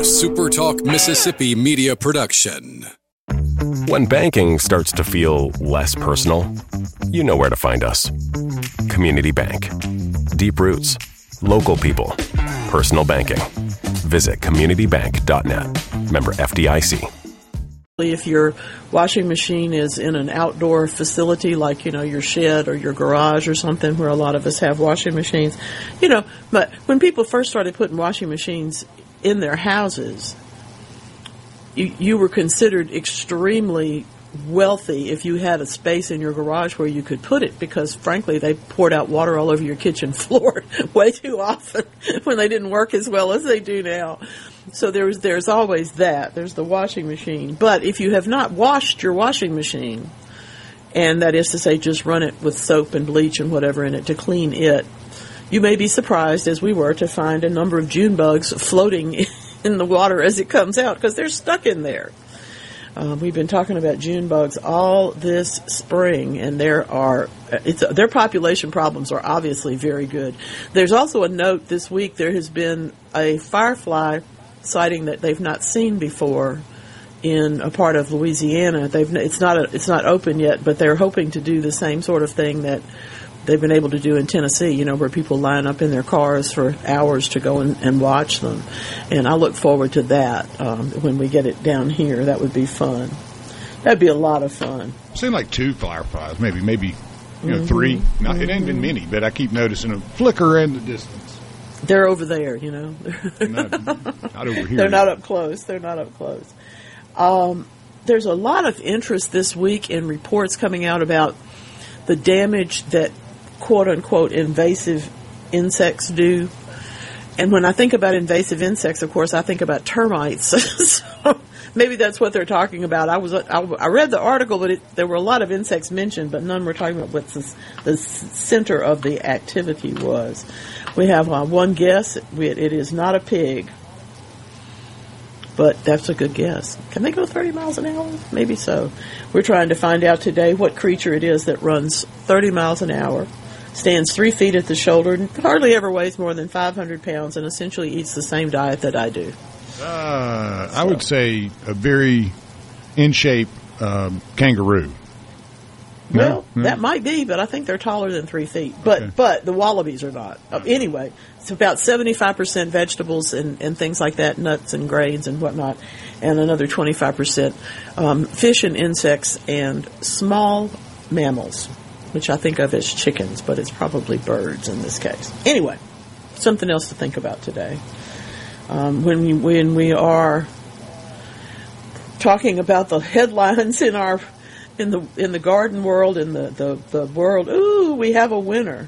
SuperTalk Mississippi media production. When banking starts to feel less personal, you know where to find us. Community Bank. Deep roots, local people, personal banking. Visit communitybank.net. Member FDIC. If your washing machine is in an outdoor facility like, your shed or your garage or something where a lot of us have washing machines, but when people first started putting washing machines in their houses, you were considered extremely wealthy if you had a space in your garage where you could put it because, frankly, they poured out water all over your kitchen floor way too often when they didn't work as well as they do now. So there's always that. There's the washing machine. But if you have not washed your washing machine, and that is to say just run it with soap and bleach and whatever in it to clean it, you may be surprised, as we were, to find a number of June bugs floating in the water as it comes out because they're stuck in there. We've been talking about June bugs all this spring, and their population problems are obviously very good. There's also a note this week. There has been a firefly sighting that they've not seen before in a part of Louisiana. It's not open yet, but they're hoping to do the same sort of thing that they've been able to do in Tennessee, where people line up in their cars for hours to go and watch them. And I look forward to that when we get it down here. That would be fun. That'd be a lot of fun. I've seen like 2 fireflies, maybe 3. Now, it ain't been many, but I keep noticing a flicker in the distance. They're over there, not over here. They're not up close. There's a lot of interest this week in reports coming out about the damage that quote-unquote invasive insects do. And when I think about invasive insects, of course, I think about termites. So maybe that's what they're talking about. I read the article, but there were a lot of insects mentioned, but none were talking about what the center of the activity was. We have one guess. It is not a pig, but that's a good guess. Can they go 30 miles an hour? Maybe so. We're trying to find out today what creature it is that runs 30 miles an hour, stands 3 feet at the shoulder, and hardly ever weighs more than 500 pounds, and essentially eats the same diet that I do. I would say a very in-shape kangaroo. Well, that might be, but I think they're taller than 3 feet. But the wallabies are not. Anyway, it's about 75% vegetables and things like that, nuts and grains and whatnot, and another 25% fish and insects and small mammals, which I think of as chickens, but it's probably birds in this case. Anyway, something else to think about today. When we are talking about the headlines in the garden world, in the world, ooh, we have a winner.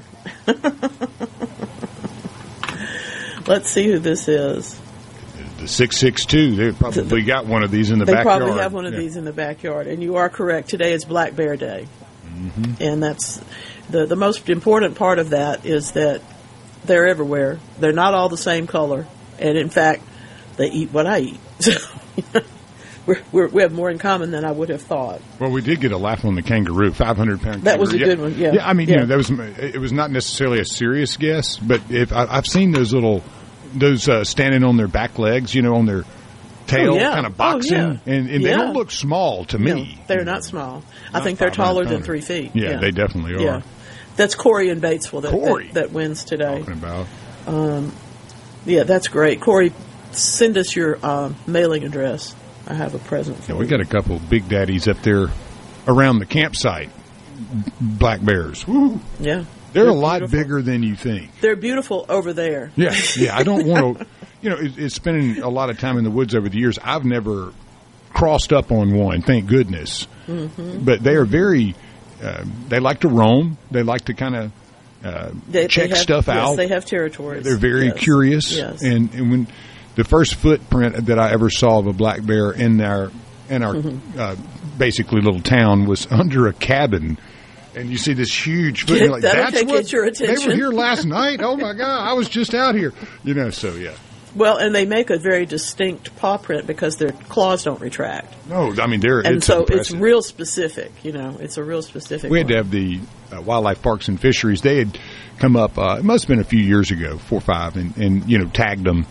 Let's see who this is. The 662. They probably got one of these in the backyard. They probably have one of these in the backyard. And you are correct. Today is Black Bear Day. Mm-hmm. And that's the most important part of that is that they're everywhere. They're not all the same color. And in fact, they eat what I eat. So we have more in common than I would have thought. Well, we did get a laugh on the kangaroo, 500-pound kangaroo. That was a good one, yeah. Yeah, I mean, it was not necessarily a serious guess, but I've seen those standing on their back legs, on their tail, kind of boxing, and they don't look small to me. No, they're not small. I think they're taller than 3 feet. Yeah, they definitely are. Yeah. That's Corey in Batesville that wins today. Talking about. Yeah, that's great. Corey, send us your mailing address. I have a present for you. We got a couple of big daddies up there around the campsite. Black bears. Woo. Yeah. They're a lot bigger than you think. They're beautiful over there. Yeah. I don't want to, it's spending a lot of time in the woods over the years. I've never crossed up on one, thank goodness. Mm-hmm. But they are very, they like to roam. They like to kind of check stuff out. Yes, they have territories. They're very curious. Yes. And when the first footprint that I ever saw of a black bear in our basically little town was under a cabin. And you see this huge foot. You're like, that'll get your attention. They were here last night? Oh, my God. I was just out here. So, yeah. Well, and they make a very distinct paw print because their claws don't retract. No, I mean, it's real specific, It's a real specific We had to have the Wildlife Parks and Fisheries. They had come up, it must have been a few years ago, 4 or 5, and tagged them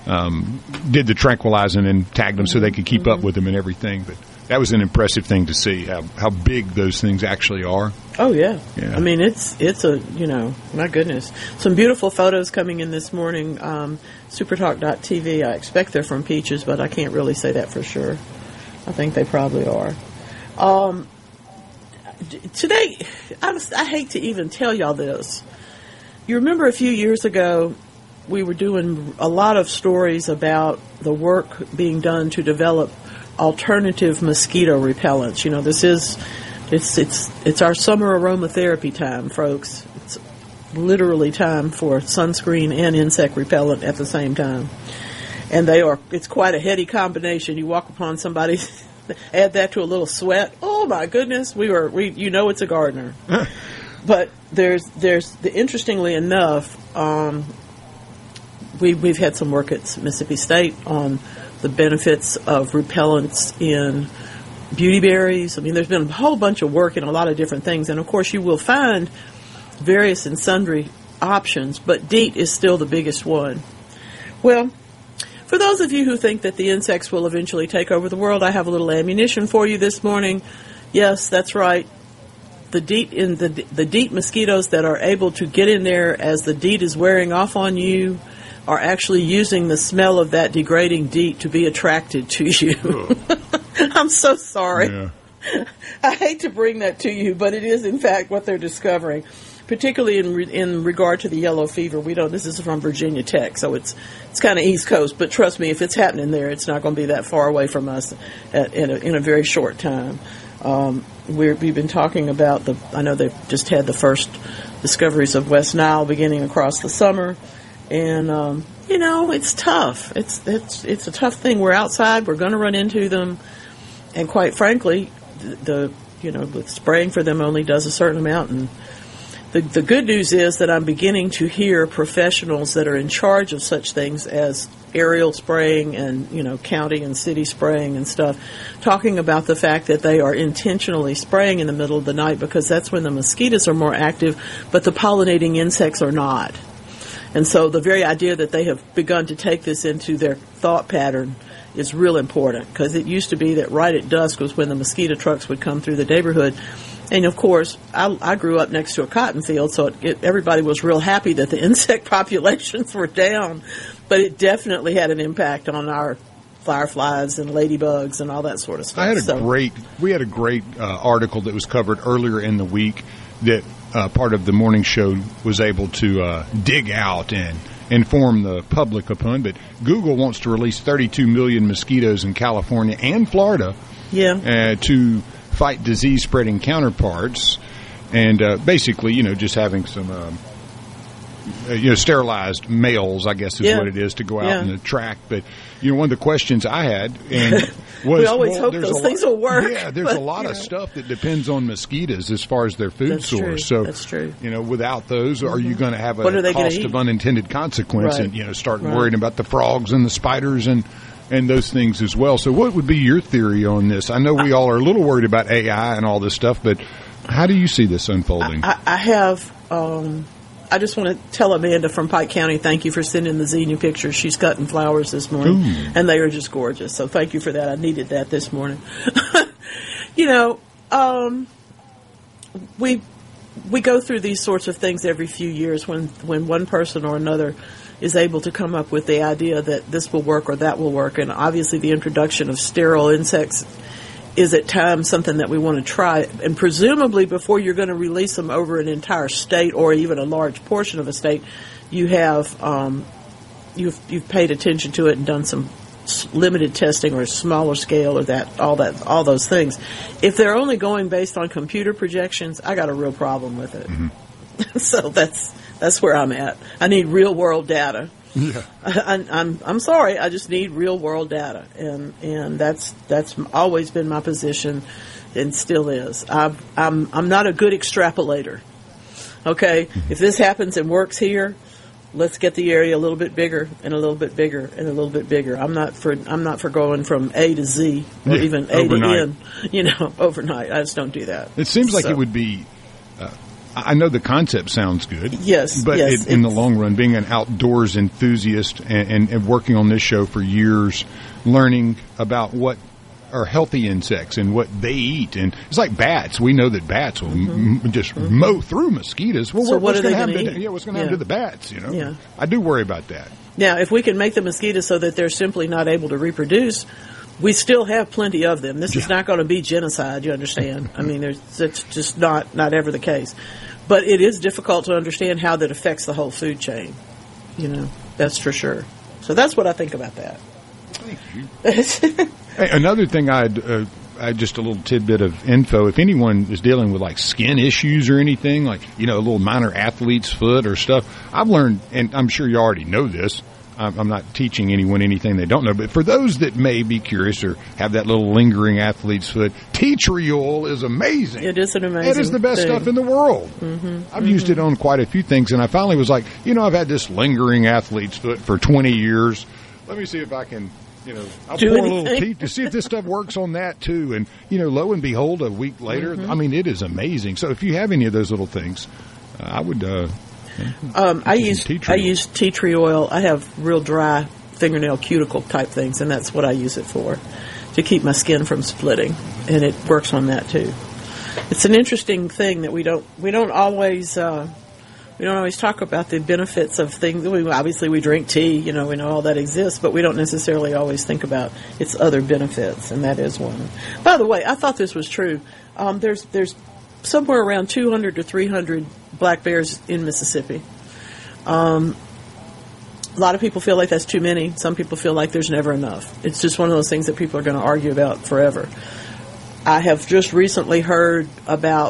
did the tranquilizing and tagged them so they could keep up with them and everything. But that was an impressive thing to see how big those things actually are. Oh yeah. Yeah. I mean, it's a, my goodness, some beautiful photos coming in this morning. Supertalk.tv. I expect they're from Peaches, but I can't really say that for sure. I think they probably are. Today, I hate to even tell y'all this. You remember a few years ago, we were doing a lot of stories about the work being done to develop alternative mosquito repellents. It's our summer aromatherapy time, folks. It's literally time for sunscreen and insect repellent at the same time. And it's quite a heady combination. You walk upon somebody, add that to a little sweat. Oh my goodness, it's a gardener. But interestingly enough, we've had some work at Mississippi State on the benefits of repellents in beauty berries. I mean, there's been a whole bunch of work in a lot of different things, and of course you will find various and sundry options, but DEET is still the biggest one. Well, for those of you who think that the insects will eventually take over the world, I have a little ammunition for you this morning. Yes, that's right. The DEET mosquitoes that are able to get in there as the DEET is wearing off on you are actually using the smell of that degrading DEET to be attracted to you. I'm so sorry. Yeah. I hate to bring that to you, but it is in fact what they're discovering, particularly in regard to the yellow fever. This is from Virginia Tech, so it's kind of East Coast, but trust me, if it's happening there, it's not going to be that far away from us in a very short time. We've been talking about I know they've just had the first discoveries of West Nile beginning across the summer. And, it's tough. It's a tough thing. We're outside. We're going to run into them. And quite frankly, the spraying for them only does a certain amount. And the good news is that I'm beginning to hear professionals that are in charge of such things as aerial spraying and, county and city spraying and stuff, talking about the fact that they are intentionally spraying in the middle of the night because that's when the mosquitoes are more active, but the pollinating insects are not. And so the very idea that they have begun to take this into their thought pattern is real important, because it used to be that right at dusk was when the mosquito trucks would come through the neighborhood. And, of course, I grew up next to a cotton field, so everybody was real happy that the insect populations were down. But it definitely had an impact on our fireflies and ladybugs and all that sort of stuff. We had a great article that was covered earlier in the week that part of the morning show was able to dig out and inform the public upon. But Google wants to release 32 million mosquitoes in California and Florida to fight disease-spreading counterparts. And basically, just having some sterilized males, I guess is what it is, to go out and attract. But, one of the questions I had was, we always hope those things will work. Yeah, there's a lot of stuff that depends on mosquitoes as far as their food source. So, that's true. Without those, are you going to have a cost of unintended consequence and, start worrying about the frogs and the spiders and those things as well. So what would be your theory on this? I know we all are a little worried about AI and all this stuff, but how do you see this unfolding? I just want to tell Amanda from Pike County, thank you for sending the zinnia pictures. She's cutting flowers this morning, and they are just gorgeous. So thank you for that. I needed that this morning. We go through these sorts of things every few years when one person or another is able to come up with the idea that this will work or that will work. And obviously the introduction of sterile insects is at times something that we want to try. And presumably before you're going to release them over an entire state or even a large portion of a state, you have you've paid attention to it and done some limited testing or a smaller scale or all those things. If they're only going based on computer projections, I got a real problem with it. Mm-hmm. So that's where I'm at. I need real world data. Yeah. I'm sorry. I just need real world data, and that's always been my position, and still is. I'm not a good extrapolator. Okay, mm-hmm. If this happens and works here, let's get the area a little bit bigger and a little bit bigger and a little bit bigger. I'm not for going from A to Z or even A overnight. To N. Overnight. I just don't do that. It seems like it would be. I know the concept sounds good. Yes, but yes, in the long run, being an outdoors enthusiast and working on this show for years, learning about what are healthy insects and what they eat, and it's like bats. We know that bats will just mow through mosquitoes. Well, So what what's are they going to gonna happen? eat? What's going to happen to the bats? You know, Yeah. I do worry about that. Now, if we can make the mosquitoes so that they're simply not able to reproduce, we still have plenty of them. This is not going to be genocide, you understand? I mean, it's just not ever the case. But it is difficult to understand how that affects the whole food chain. You know, that's for sure. So that's what I think about that. Thank you. Hey, another thing I just a little tidbit of info. If anyone is dealing with like skin issues or anything, like, you know, a little minor athlete's foot or stuff, I've learned, and I'm sure you already know this, I'm not teaching anyone anything they don't know, but for those that may be curious or have that little lingering athlete's foot, tea tree oil is amazing. It is an amazing It is the best thing. stuff in the world. I've used it on quite a few things, and I finally was like, you know, I've had this lingering athlete's foot for 20 years. Let me see if I can, you know, I'll Do pour a little anything. tea to see if this stuff works on that too. And, you know, lo and behold, a week later, I mean, it is amazing. So if you have any of those little things, I would, I use tea tree oil. tea tree oil. I have real dry fingernail cuticle type things, and that's what I use it for, to keep my skin from splitting, and it works on that too. It's an interesting thing that we don't always talk about the benefits of things. Obviously, we drink tea, you know, we know all that exists, but we don't necessarily always think about its other benefits, and that is one. By the way, I thought this was true. There's somewhere around 200 to 300 black bears in Mississippi. A lot of people feel like that's too many. Some people feel like there's never enough. It's just one of those things that people are going to argue about forever. I have just recently heard about,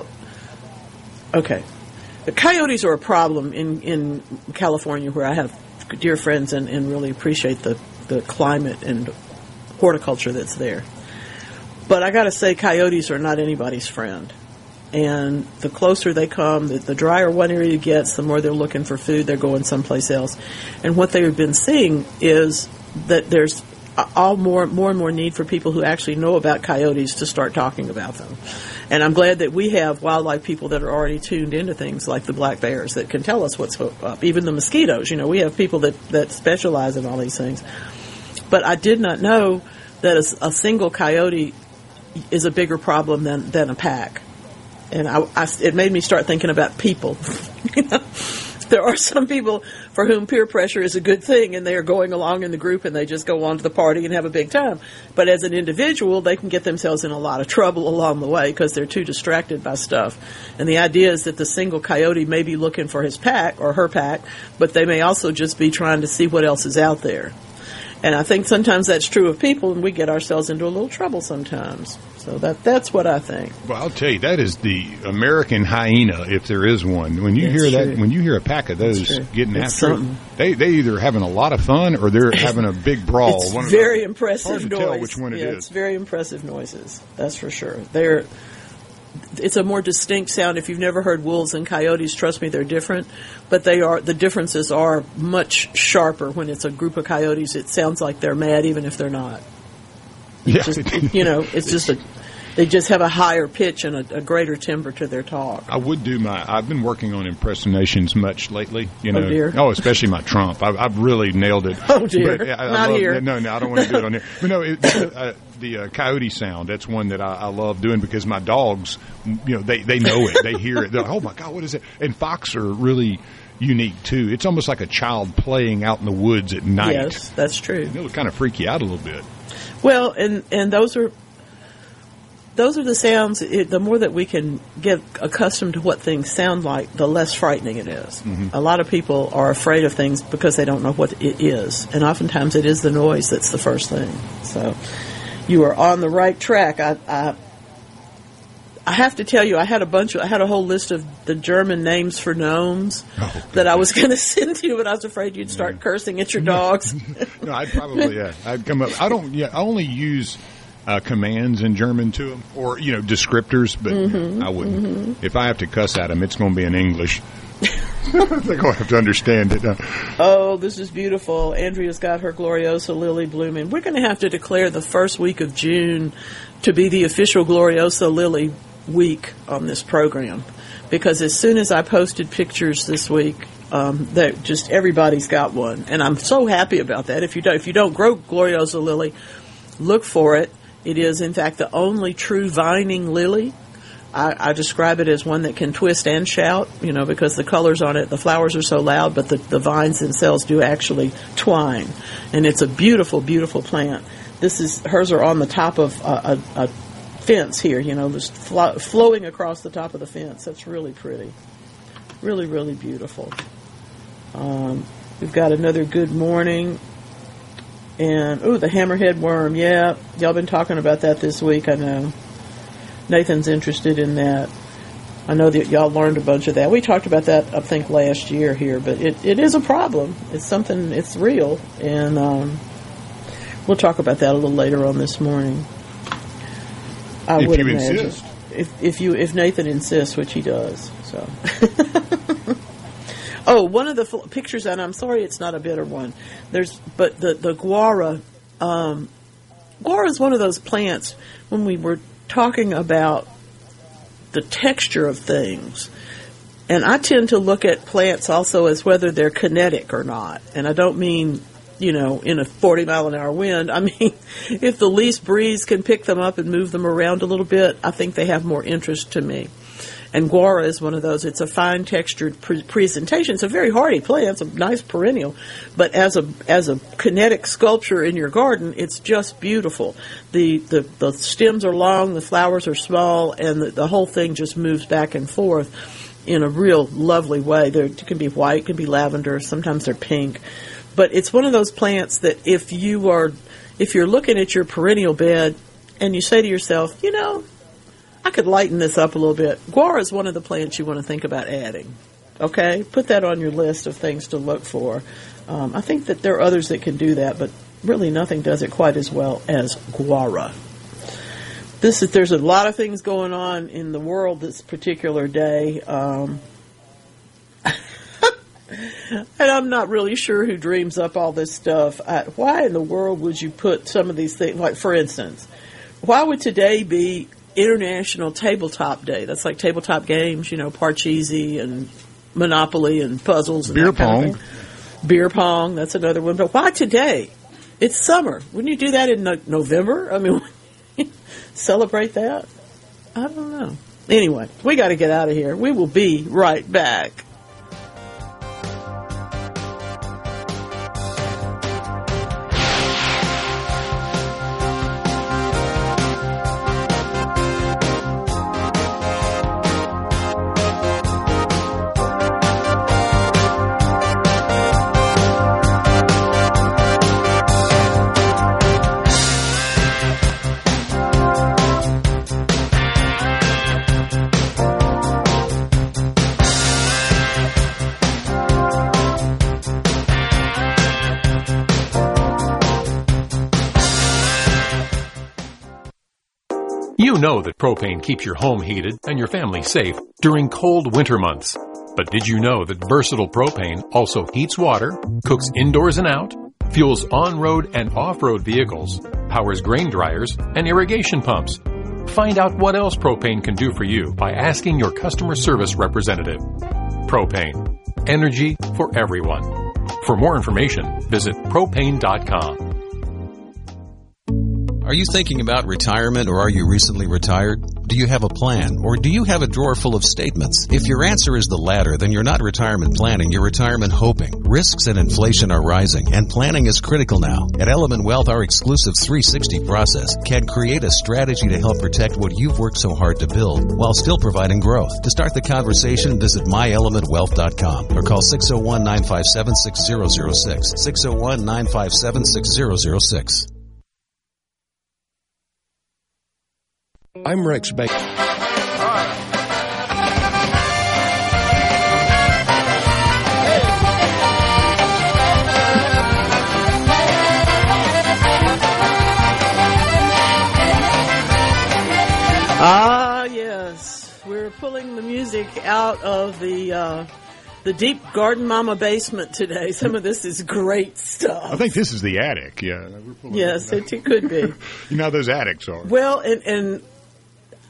the coyotes are a problem in California, where I have dear friends and really appreciate the climate and horticulture that's there. But I got to say, coyotes are not anybody's friend. And the closer they come, the drier one area gets, the more they're looking for food. They're going someplace else. And what they've been seeing is that there's more and more need for people who actually know about coyotes to start talking about them. And I'm glad that we have wildlife people that are already tuned into things like the black bears that can tell us what's up. Even the mosquitoes, you know, we have people that specialize in all these things. But I did not know that a single coyote is a bigger problem than a pack. And it made me start thinking about people. You know, there are some people for whom peer pressure is a good thing, and they are going along in the group and they just go on to the party and have a big time. But as an individual, they can get themselves in a lot of trouble along the way because they're too distracted by stuff. And the idea is that the single coyote may be looking for his pack or her pack, but they may also just be trying to see what else is out there. And I think sometimes that's true of people, and we get ourselves into a little trouble sometimes. So that's what I think. Well, I'll tell you, that is the American hyena, if there is one. When you hear that, when you hear a pack of those getting after it, they either having a lot of fun or they're having a big brawl. It's very impressive hard to noise. tell which one it is. It's very impressive noises. That's for sure. It's a more distinct sound. If you've never heard wolves and coyotes, trust me, they're different. But the differences are much sharper. When it's a group of coyotes, it sounds like they're mad, even if they're not. They just have a higher pitch and a greater timbre to their talk. I've been working on impersonations much lately. You know, oh dear. Oh, especially my Trump. I've really nailed it. Oh dear. Not here. No, I don't want to do it on here. But no, the coyote sound, that's one that I love doing because my dogs, you know, they know it. They hear it. They're like, oh my God, what is it? And fox are really unique too. It's almost like a child playing out in the woods at night. Yes, that's true. And it'll kind of freak you out a little bit. Well, and those are the sounds. The more that we can get accustomed to what things sound like, the less frightening it is. Mm-hmm. A lot of people are afraid of things because they don't know what it is, and oftentimes it is the noise that's the first thing. So you are on the right track. I have to tell you, I had a whole list of the German names for gnomes that I was going to send to you, but I was afraid you'd start cursing at your dogs. No, I'd probably, I'd come up. I only use commands in German to them, or, you know, descriptors, but I wouldn't. Mm-hmm. If I have to cuss at them, it's going to be in English. They're going to have to understand it. Oh, this is beautiful. Andrea's got her Gloriosa lily blooming. We're going to have to declare the first week of June to be the official Gloriosa lily week on this program, because as soon as I posted pictures this week, that just everybody's got one, and I'm so happy about that. If you don't grow Gloriosa lily, look for it. It is, in fact, the only true vining lily. I describe it as one that can twist and shout, because the colors on it, the flowers are so loud, but the vines themselves do actually twine. And it's a beautiful, beautiful plant. Hers are on the top of a fence here, just flowing across the top of the fence. That's really pretty. Really, really beautiful. We've got another good morning. And, the hammerhead worm. Yeah, y'all been talking about that this week, I know. Nathan's interested in that. I know that y'all learned a bunch of that. We talked about that, I think, last year here, but it is a problem. It's something, it's real, and we'll talk about that a little later on this morning. I would imagine. Insist. If Nathan insists, which he does. So. One of the pictures, and I'm sorry it's not a bitter one. But the guara. Guara is one of those plants when we were talking about the texture of things. And I tend to look at plants also as whether they're kinetic or not. And I don't mean, in a 40-mile-an-hour wind. I mean, if the least breeze can pick them up and move them around a little bit, I think they have more interest to me. And guara is one of those. It's a fine textured presentation. It's a very hardy plant. It's a nice perennial. But as a kinetic sculpture in your garden, it's just beautiful. The stems are long, the flowers are small, and the whole thing just moves back and forth in a real lovely way. It can be white, it can be lavender, sometimes they're pink. But it's one of those plants that if you're looking at your perennial bed and you say to yourself, I could lighten this up a little bit. Guara is one of the plants you want to think about adding. Okay? Put that on your list of things to look for. I think that there are others that can do that, but really nothing does it quite as well as guara. There's a lot of things going on in the world this particular day. And I'm not really sure who dreams up all this stuff. Why in the world would you put some of these things, like, for instance, why would today be International Tabletop Day? That's like tabletop games, Parcheesi and Monopoly and puzzles. And beer pong. Beer pong, that's another one. But why today? It's summer. Wouldn't you do that in November? I mean, celebrate that? I don't know. Anyway, we got to get out of here. We will be right back. You know that propane keeps your home heated and your family safe during cold winter months. But did you know that Versatile Propane also heats water, cooks indoors and out, fuels on-road and off-road vehicles, powers grain dryers and irrigation pumps? Find out what else propane can do for you by asking your customer service representative. Propane. Energy for everyone. For more information, visit propane.com. Are you thinking about retirement, or are you recently retired? Do you have a plan, or do you have a drawer full of statements? If your answer is the latter, then you're not retirement planning, you're retirement hoping. Risks and inflation are rising, and planning is critical now. At Element Wealth, our exclusive 360 process can create a strategy to help protect what you've worked so hard to build, while still providing growth. To start the conversation, visit myelementwealth.com or call 601-957-6006. 601-957-6006. I'm Rex Baker. Ah, yes. We're pulling the music out of the deep Garden Mama basement today. Some of this is great stuff. I think this is the attic. Yeah. Yes, it could be. You know how those attics are. Well, and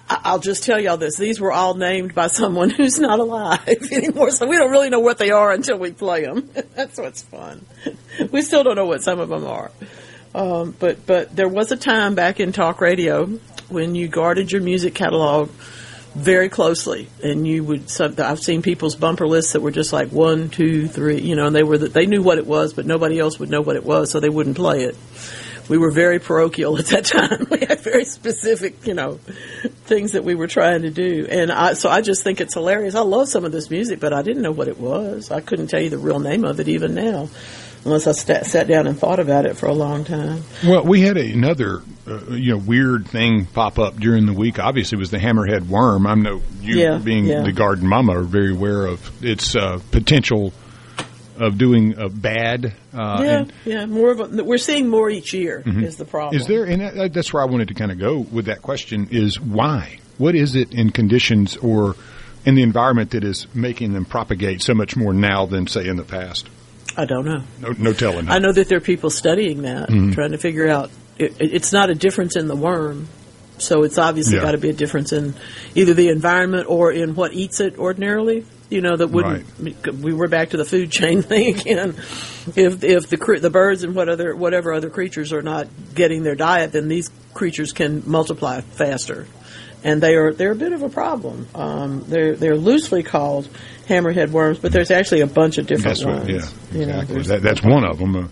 I'll just tell y'all this. These were all named by someone who's not alive anymore, so we don't really know what they are until we play them. That's what's fun. We still don't know what some of them are. But there was a time back in talk radio when you guarded your music catalog very closely, and you would. I've seen people's bumper lists that were just like 1, 2, 3, and they knew what it was, but nobody else would know what it was, so they wouldn't play it. We were very parochial at that time. We had very specific, things that we were trying to do. And so I just think it's hilarious. I love some of this music, but I didn't know what it was. I couldn't tell you the real name of it even now, unless I sat down and thought about it for a long time. Well, we had another, weird thing pop up during the week. Obviously, it was the hammerhead worm. I know you, being the garden mama, are very aware of its potential of doing bad. More of we're seeing more each year is the problem. Is there, and that's where I wanted to kind of go with that question, is why? What is it in conditions or in the environment that is making them propagate so much more now than, say, in the past? I don't know. No telling. I know that there are people studying that, trying to figure out. It's not a difference in the worm, so it's obviously got to be a difference in either the environment or in what eats it ordinarily. That wouldn't. Right. We were back to the food chain thing again. If the birds and whatever other creatures are not getting their diet, then these creatures can multiply faster, and they're a bit of a problem. They're loosely called hammerhead worms, but there's actually a bunch of different ones. Yeah, exactly. That's one of them.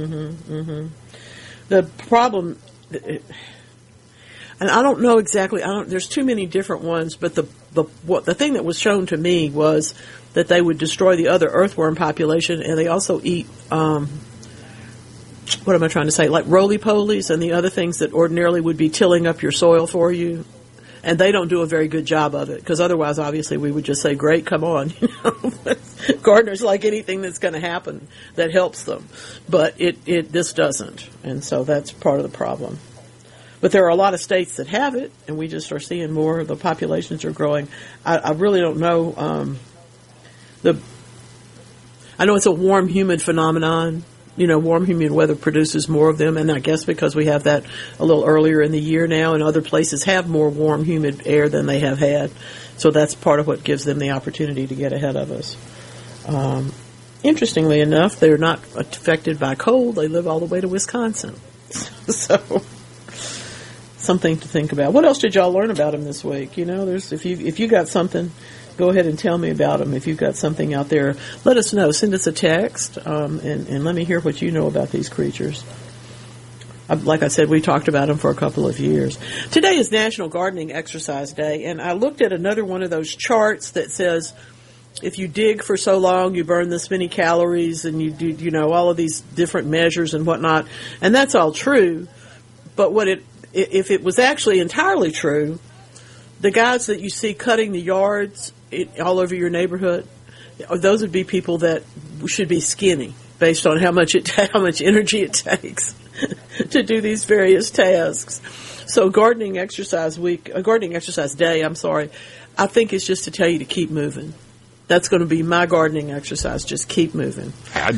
The problem. And I don't know exactly. There's too many different ones, but the thing that was shown to me was that they would destroy the other earthworm population, and they also eat. What am I trying to say? Like roly-polies and the other things that ordinarily would be tilling up your soil for you, and they don't do a very good job of it, because otherwise, obviously, we would just say, "Great, come on." Gardeners like anything that's going to happen that helps them, but this doesn't, and so that's part of the problem. But there are a lot of states that have it, and we just are seeing more. The populations are growing. I really don't know. I know it's a warm, humid phenomenon. Warm, humid weather produces more of them, and I guess because we have that a little earlier in the year now, and other places have more warm, humid air than they have had. So that's part of what gives them the opportunity to get ahead of us. Interestingly enough, they're not affected by cold. They live all the way to Wisconsin. So something to think about. What else did y'all learn about them this week? There's if you got something, go ahead and tell me about them. If you've got something out there, let us know. Send us a text, and let me hear what you know about these creatures. Like I said, we talked about them for a couple of years. Today is National Gardening Exercise Day, and I looked at another one of those charts that says if you dig for so long, you burn this many calories, and you do, all of these different measures and whatnot, and that's all true. But if it was actually entirely true, the guys that you see cutting the yards all over your neighborhood, those would be people that should be skinny based on how much energy it takes to do these various tasks. So Gardening Exercise Day, I think it's just to tell you to keep moving. That's going to be my gardening exercise. Just keep moving.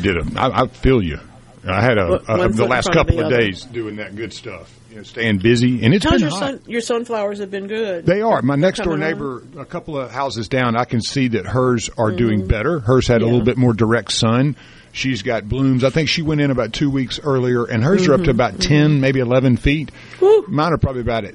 I feel you. I had the last couple of days doing that good stuff, staying busy, and it's been hot. Your sunflowers have been good. They are. My next door neighbor, a couple of houses down, I can see that hers are doing better. Hers had a little bit more direct sun. She's got blooms. I think she went in about 2 weeks earlier, and hers are up to about 10, maybe 11 feet. Woo. Mine are probably about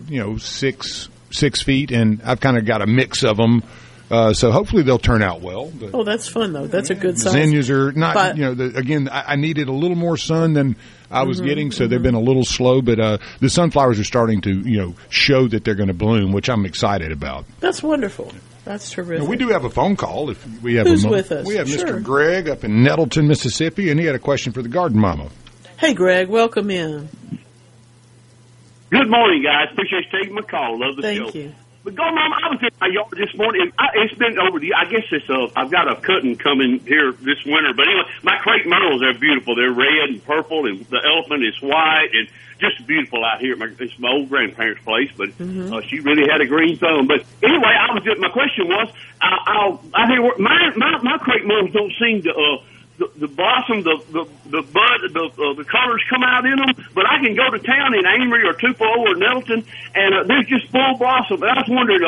6 feet, and I've kind of got a mix of them. So hopefully they'll turn out well. But that's fun, though. That's a good size. Zinnias are not, again, I needed a little more sun than I was getting, so they've been a little slow. But the sunflowers are starting to, show that they're going to bloom, which I'm excited about. That's wonderful. That's terrific. Now, we do have a phone call. If we have Who's with us? We have Mr. Greg up in Nettleton, Mississippi, and he had a question for the Garden Mama. Hey, Greg, welcome in. Good morning, guys. Appreciate you taking my call. Love the show. Thank you. But Garden Mama, I was in my yard this morning. It's been over the. I guess I've got a cutting coming here this winter. But anyway, my crepe myrtles are beautiful. They're red and purple, and the elephant is white, and just beautiful out here. It's my old grandparents' place, but she really had a green thumb. But anyway, my question was, I hear my crepe myrtles don't seem to the blossom, the bud, the colors come out in them. But I can go to town in Amory or Tupelo or Nettleton, and there's just full blossom. And I was wondering,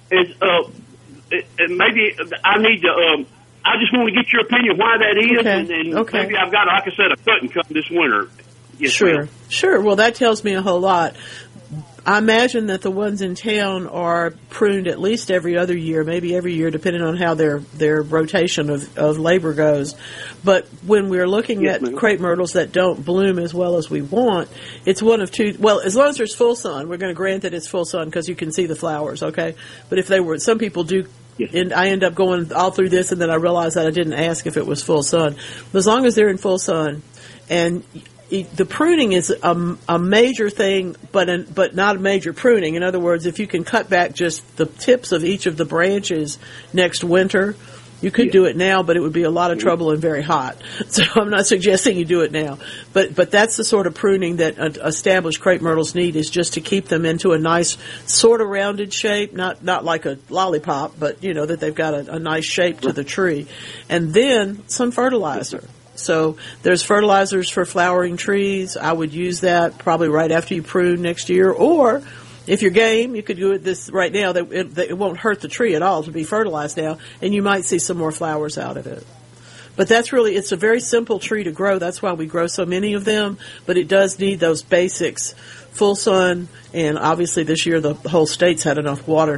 maybe I need to. I just want to get your opinion why that is, and maybe I've got, like I said, a cutting come this winter. Yes, Sure. Well, that tells me a whole lot. I imagine that the ones in town are pruned at least every other year, maybe every year, depending on how their rotation of labor goes. But when we're looking at crepe myrtles that don't bloom as well as we want, it's one of two. Well, as long as there's full sun, we're going to grant that it's full sun because you can see the flowers, okay? But if they were, some people do. And I end up going all through this, and then I realize that I didn't ask if it was full sun. But as long as they're in full sun, and the pruning is a major thing, but not a major pruning. In other words, if you can cut back just the tips of each of the branches next winter, you could do it now, but it would be a lot of trouble and very hot. So I'm not suggesting you do it now. But that's the sort of pruning that established crepe myrtles need, is just to keep them into a nice sort of rounded shape, not like a lollipop, but that they've got a nice shape to the tree. And then some fertilizer. So there's fertilizers for flowering trees. I would use that probably right after you prune next year, or if you're game, you could do it right now. It won't hurt the tree at all to be fertilized now, and you might see some more flowers out of it. But it's a very simple tree to grow. That's why we grow so many of them. But it does need those basics, full sun, and obviously this year the whole state's had enough water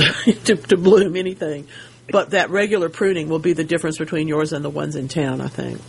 to bloom anything. But that regular pruning will be the difference between yours and the ones in town, I think.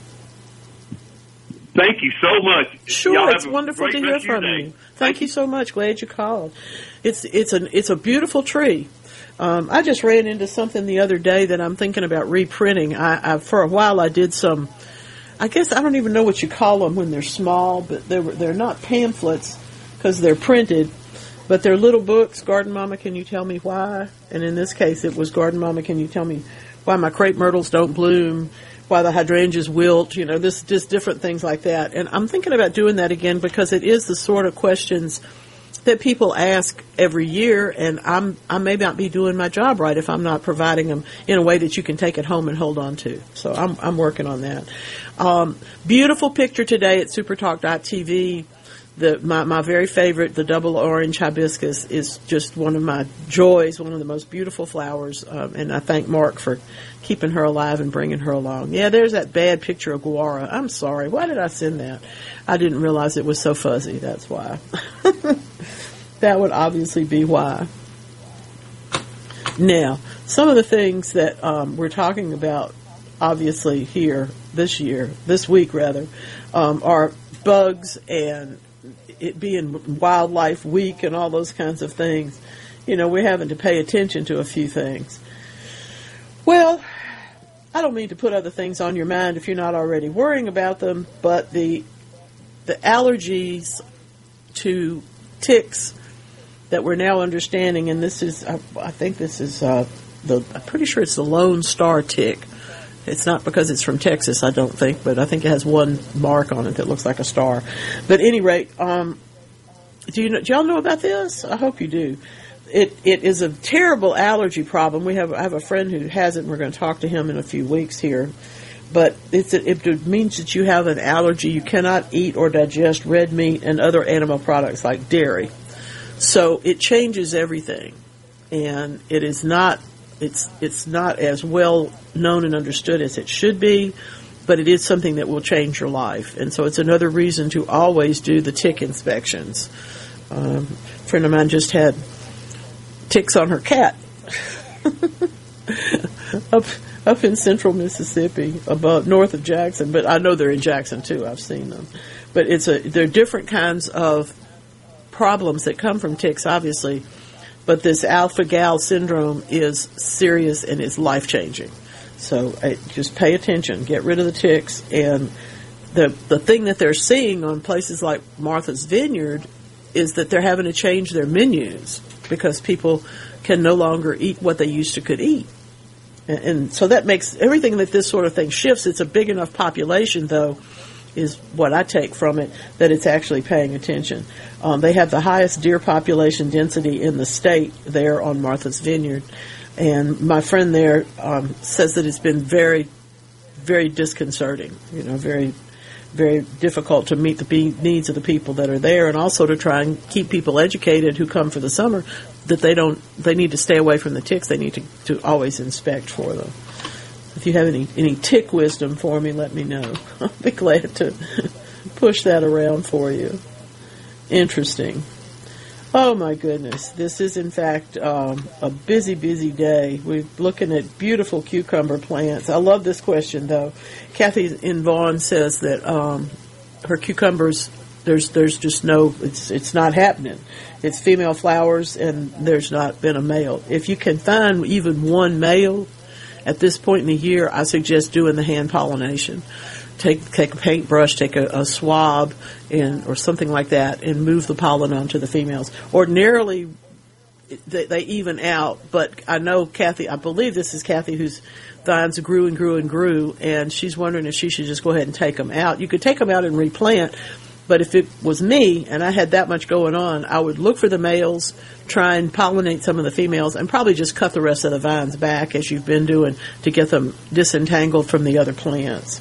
Thank you so much. Sure, it's wonderful to hear from you. Thank you so much. Glad you called. It's a beautiful tree. I just ran into something the other day that I'm thinking about reprinting. I for a while I did some. I guess I don't even know what you call them when they're small, but they're not pamphlets because they're printed, but they're little books. Garden Mama, can you tell me why? And in this case, it was Garden Mama, can you tell me why my crepe myrtles don't bloom? Why the hydrangeas wilt, this just different things like that. And I'm thinking about doing that again because it is the sort of questions that people ask every year, and I may not be doing my job right if I'm not providing them in a way that you can take it home and hold on to. So I'm working on that. Beautiful picture today at supertalk.tv. My very favorite, the double orange hibiscus, is just one of my joys, one of the most beautiful flowers, and I thank Mark for keeping her alive and bringing her along. Yeah, there's that bad picture of guara. I'm sorry. Why did I send that? I didn't realize it was so fuzzy. That's why. That would obviously be why. Now, some of the things that we're talking about, obviously, here this week, are bugs and it being Wildlife Week and all those kinds of things. We're having to pay attention to a few things. Well, I don't mean to put other things on your mind if you're not already worrying about them, but the allergies to ticks that we're now understanding, and this is, I think this is I'm pretty sure it's the Lone Star tick. It's not because it's from Texas, I don't think, but I think it has one mark on it that looks like a star. But at any rate, do y'all know about this? I hope you do. It is a terrible allergy problem. I have a friend who has it, and we're going to talk to him in a few weeks here. But it means that you have an allergy. You cannot eat or digest red meat and other animal products like dairy. So it changes everything, and it is not. It's not as well known and understood as it should be, but it is something that will change your life. And so it's another reason to always do the tick inspections. A friend of mine just had ticks on her cat up in central Mississippi, north of Jackson. But I know they're in Jackson too. I've seen them. But there are different kinds of problems that come from ticks, obviously. But this alpha-gal syndrome is serious and is life-changing. So just pay attention. Get rid of the ticks. And the thing that they're seeing on places like Martha's Vineyard is that they're having to change their menus because people can no longer eat what they used to could eat. And so that makes everything that this sort of thing shifts. It's a big enough population, though, is what I take from it, that it's actually paying attention. They have the highest deer population density in the state there on Martha's Vineyard. And my friend there says that it's been very, very disconcerting, very, very difficult to meet the needs of the people that are there, and also to try and keep people educated who come for the summer that they need to stay away from the ticks. They need to always inspect for them. If you have any tick wisdom for me, let me know. I'll be glad to push that around for you. Interesting. Oh my goodness. This is in fact a busy, busy day. We're looking at beautiful cucumber plants. I love this question though. Kathy in Vaughan says that her cucumbers, there's just no, it's not happening. It's female flowers and there's not been a male. If you can find even one male at this point in the year, I suggest doing the hand pollination. Take a paintbrush, take a swab, or something like that, and move the pollen onto the females. Ordinarily, they even out, but I know Kathy, I believe this is Kathy whose vines grew and grew and grew, and she's wondering if she should just go ahead and take them out. You could take them out and replant, but if it was me and I had that much going on, I would look for the males, try and pollinate some of the females, and probably just cut the rest of the vines back as you've been doing to get them disentangled from the other plants.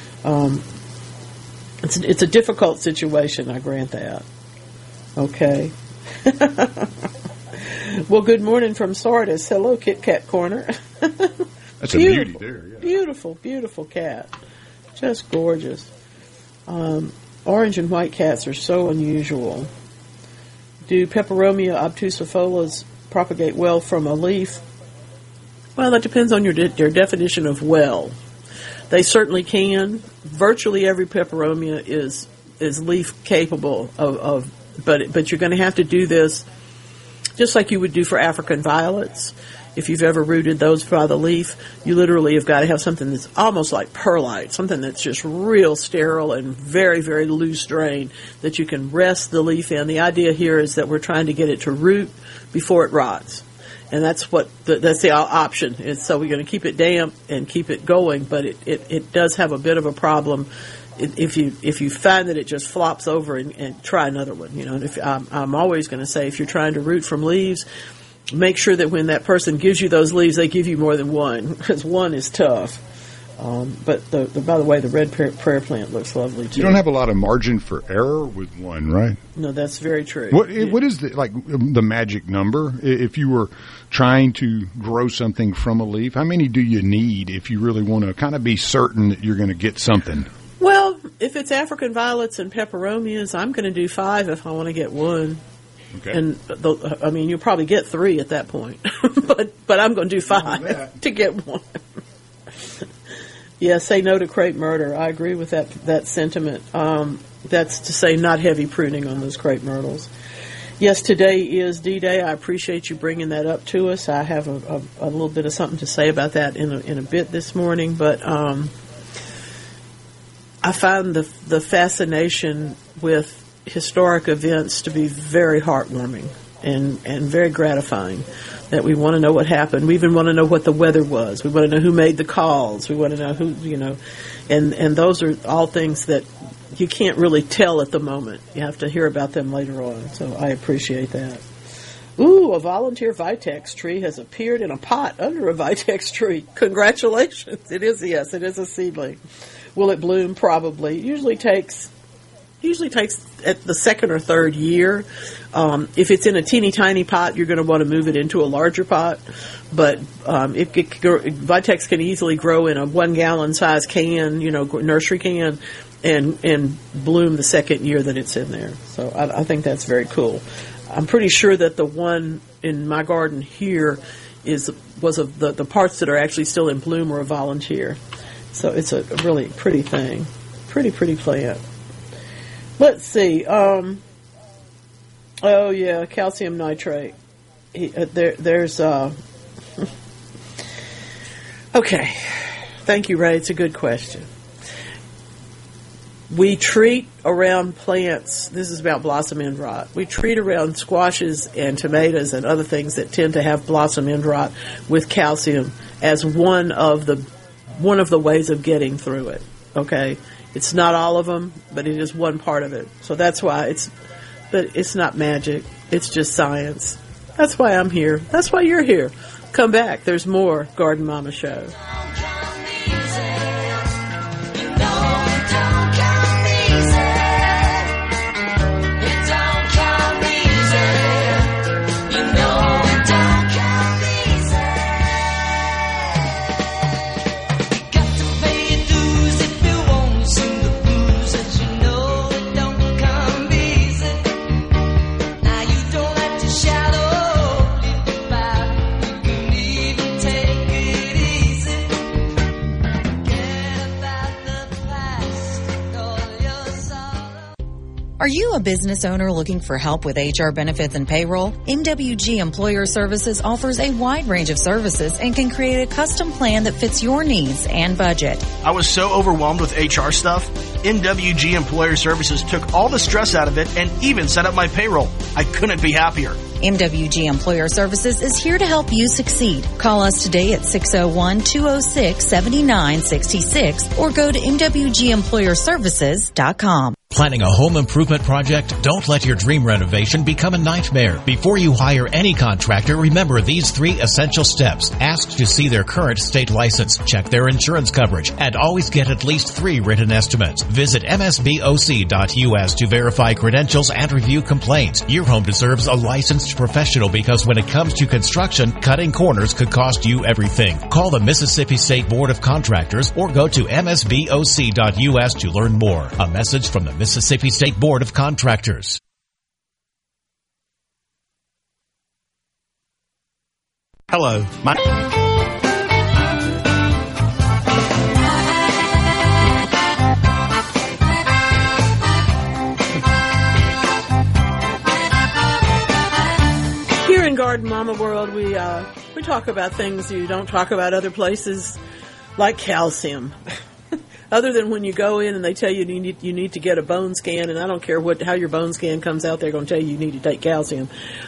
It's a difficult situation, I grant that. Okay. Well, good morning from Sardis. Hello, Kit Kat Corner. That's a beauty there. Yeah. Beautiful, beautiful cat. Just gorgeous. Orange and white cats are so unusual. Do Peperomia obtusifolia propagate well from a leaf? Well, that depends on your definition of well. They certainly can. Virtually every peperomia is leaf capable of but you're going to have to do this just like you would do for African violets. If you've ever rooted those by the leaf, you literally have got to have something that's almost like perlite, something that's just real sterile and very, very loose drain that you can rest the leaf in. The idea here is that we're trying to get it to root before it rots. And that's that's the option. Is so we're going to keep it damp and keep it going, but it does have a bit of a problem if you find that it just flops over and try another one. And if I'm always going to say if you're trying to root from leaves, make sure that when that person gives you those leaves, they give you more than one, because one is tough. But by the way, the red prayer plant looks lovely too. You don't have a lot of margin for error with one, right? No, that's very true. What is the magic number? If you were trying to grow something from a leaf, how many do you need if you really want to kind of be certain that you're going to get something? Well, if it's African violets and peperomias, I'm going to do 5 if I want to get one. Okay. And you'll probably get 3 at that point, but I'm going to do 5 to get one. Yeah, say no to crepe myrtle. I agree with that sentiment. That's to say not heavy pruning on those crepe myrtles. Yes, today is D-Day. I appreciate you bringing that up to us. I have a little bit of something to say about that in a bit this morning, but I find the fascination with historic events to be very heartwarming and very gratifying. That we want to know what happened. We even want to know what the weather was. We want to know who made the calls. We want to know who, and those are all things that you can't really tell at the moment. You have to hear about them later on. So I appreciate that. Ooh, a volunteer Vitex tree has appeared in a pot under a Vitex tree. Congratulations. It is a seedling. Will it bloom? Probably. It usually takes at the second or third year. If it's in a teeny tiny pot, you're going to want to move it into a larger pot. But Vitex can easily grow in a 1 gallon size can, nursery can, and bloom the second year that it's in there. So I think that's very cool. I'm pretty sure that the one in my garden here was of the parts that are actually still in bloom are a volunteer. So it's a really pretty thing, pretty plant. Let's see. Oh yeah, calcium nitrate. There's okay. Thank you, Ray. It's a good question. We treat around plants. This is about blossom end rot. We treat around squashes and tomatoes and other things that tend to have blossom end rot with calcium as one of the ways of getting through it. Okay. It's not all of them, but it is one part of it. So that's why but it's not magic. It's just science. That's why I'm here. That's why you're here. Come back. There's more Garden Mama Show. Are you a business owner looking for help with HR benefits and payroll? MWG Employer Services offers a wide range of services and can create a custom plan that fits your needs and budget. I was so overwhelmed with HR stuff. MWG Employer Services took all the stress out of it and even set up my payroll. I couldn't be happier. MWG Employer Services is here to help you succeed. Call us today at 601-206-7966 or go to MWGEmployerServices.com. Planning a home improvement project? Don't let your dream renovation become a nightmare. Before you hire any contractor, remember these 3 essential steps. Ask to see their current state license, check their insurance coverage, and always get at least 3 written estimates. Visit msboc.us to verify credentials and review complaints. Your home deserves a licensed professional because when it comes to construction, cutting corners could cost you everything. Call the Mississippi State Board of Contractors or go to msboc.us to learn more. A message from the Mississippi State Board of Contractors. Hello. Here in Garden Mama World, we talk about things you don't talk about other places, like calcium. Other than when you go in and they tell you you need to get a bone scan, and I don't care how your bone scan comes out, they're going to tell you need to take calcium.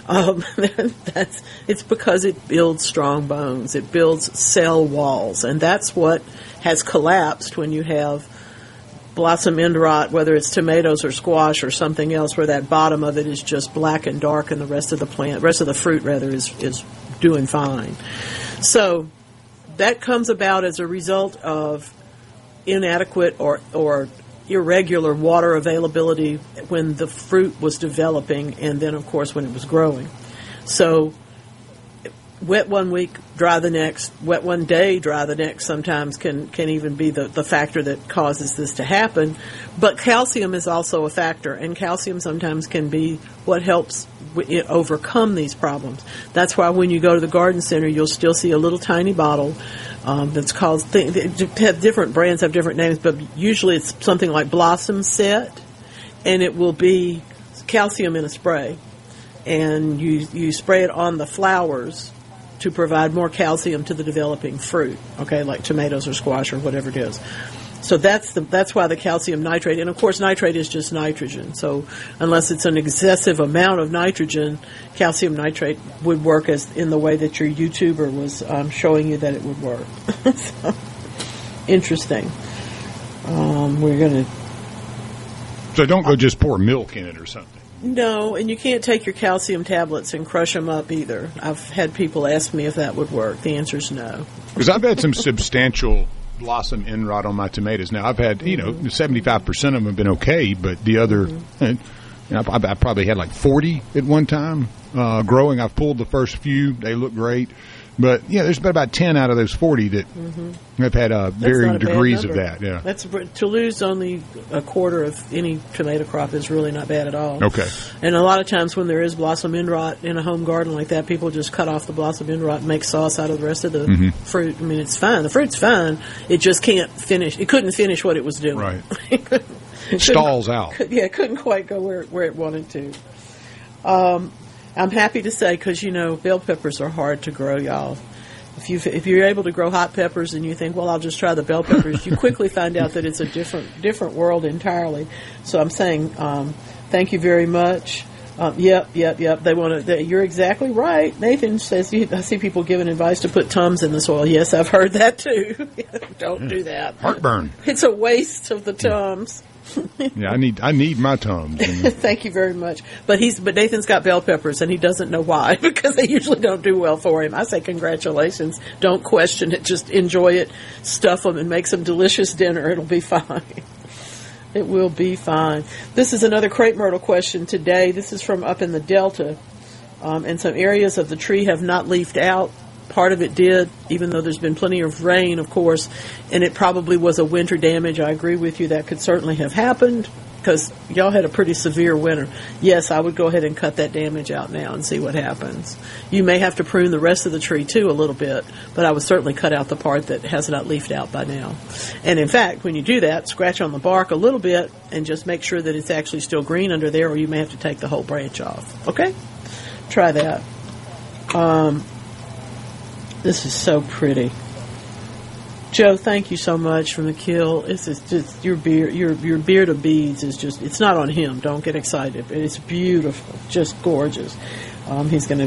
It's because it builds strong bones. It builds cell walls, and that's what has collapsed when you have blossom end rot, whether it's tomatoes or squash or something else, where that bottom of it is just black and dark, and the rest of the fruit is doing fine. So that comes about as a result of inadequate or irregular water availability when the fruit was developing, and then of course when it was growing. So wet one week, dry the next, wet one day, dry the next sometimes can even be the factor that causes this to happen. But calcium is also a factor, and calcium sometimes can be what helps it overcome these problems. That's why when you go to the garden center, you'll still see a little tiny bottle that's called, different brands have different names, but usually it's something like Blossom Set, and it will be calcium in a spray. And you spray it on the flowers to provide more calcium to the developing fruit, okay, like tomatoes or squash or whatever it is. So that's why the calcium nitrate, and of course nitrate is just nitrogen. So unless it's an excessive amount of nitrogen, calcium nitrate would work as in the way that your YouTuber was showing you that it would work. So, interesting. We're going to. So don't go just pour milk in it or something. No, and you can't take your calcium tablets and crush them up either. I've had people ask me if that would work. The answer is no. Because I've had some substantial blossom end rot on my tomatoes. Now, I've had, 75% of them have been okay, but the other, I probably had like 40 at one time growing. I've pulled the first few. They look great. But, there's been about 10 out of those 40 that have had varying degrees of that. Yeah, to lose only a quarter of any tomato crop is really not bad at all. Okay. And a lot of times when there is blossom end rot in a home garden like that, people just cut off the blossom end rot and make sauce out of the rest of the fruit. I mean, it's fine. The fruit's fine. It just can't finish. It couldn't finish what it was doing. Right. It stalls out. It couldn't quite go where it wanted to. I'm happy to say, because, bell peppers are hard to grow, y'all. If you're able to grow hot peppers and you think, well, I'll just try the bell peppers, you quickly find out that it's a different world entirely. So I'm saying thank you very much. Yep. They want to. You're exactly right. Nathan says, I see people giving advice to put Tums in the soil. Yes, I've heard that too. Don't do that. Heartburn. It's a waste of the Tums. Yeah, I need my Tums. Thank you very much. But Nathan's got bell peppers, and he doesn't know why, because they usually don't do well for him. I say congratulations. Don't question it. Just enjoy it. Stuff them and make some delicious dinner. It'll be fine. It will be fine. This is another crepe myrtle question today. This is from up in the Delta, and some areas of the tree have not leafed out. Part of it did, even though there's been plenty of rain, of course, and it probably was a winter damage. I agree with you. That could certainly have happened. because y'all had a pretty severe winter, yes, I would go ahead and cut that damage out now and see what happens. You may have to prune the rest of the tree too a little bit, but I would certainly cut out the part that has not leafed out by now. And in fact, when you do that, scratch on the bark a little bit and just make sure that it's actually still green under there, or you may have to take the whole branch off. Okay? Try that. This is so pretty. Joe, thank you so much from the Kill. This is just your beard of beads is just, it's not on him. Don't get excited. It's beautiful, just gorgeous. He's gonna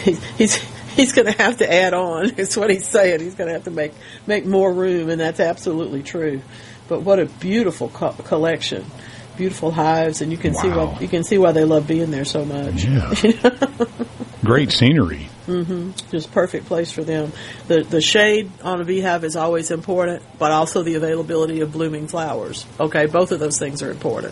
have to add on. It's what he's saying. He's gonna have to make more room, and that's absolutely true. But what a beautiful collection, beautiful hives, and you can see why they love being there so much. Yeah. Great scenery. Just perfect place for them. The shade on a beehive is always important, but also the availability of blooming flowers. Okay, both of those things are important.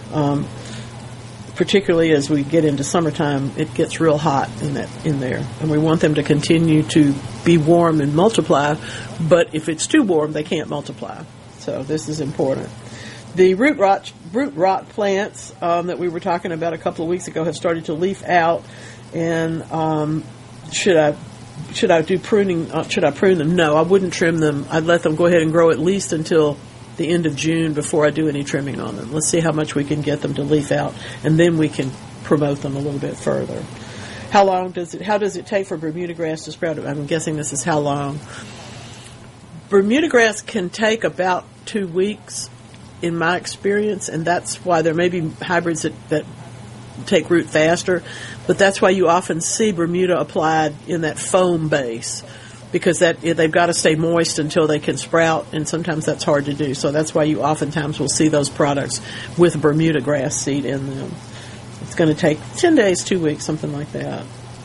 Particularly as we get into summertime, it gets real hot in there, and we want them to continue to be warm and multiply. But if it's too warm, they can't multiply. So this is important. The root rot plants that we were talking about a couple of weeks ago have started to leaf out. And should I do pruning? Should I prune them? No, I wouldn't trim them. I'd let them go ahead and grow at least until the end of June before I do any trimming on them. Let's see how much we can get them to leaf out, and then we can promote them a little bit further. How does it take for Bermuda grass to sprout? I'm guessing this is how long. Bermuda grass can take about 2 weeks, in my experience, and that's why there may be hybrids that take root faster, but that's why you often see Bermuda applied in that foam base, because they've got to stay moist until they can sprout, and sometimes that's hard to do. So that's why you oftentimes will see those products with Bermuda grass seed in them. It's going to take 10 days, 2 weeks, something like that.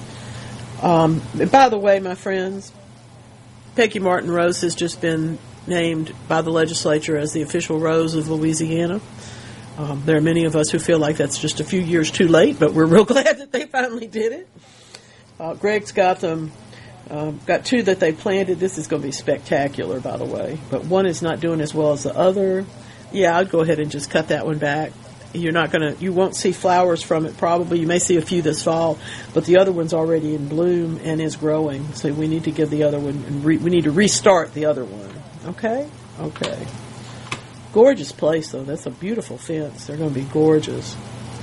By the way, my friends, Peggy Martin Rose has just been named by the legislature as the official rose of Louisiana. There are many of us who feel like that's just a few years too late, but we're real glad that they finally did it. Greg's got them, got 2 that they planted. This is going to be spectacular, by the way, but one is not doing as well as the other. Yeah, I'd go ahead and just cut that one back. You won't see flowers from it probably. You may see a few this fall, but the other one's already in bloom and is growing. So we need to give the other one, and we need to restart the other one. Okay. Gorgeous place, though. That's a beautiful fence. They're going to be gorgeous.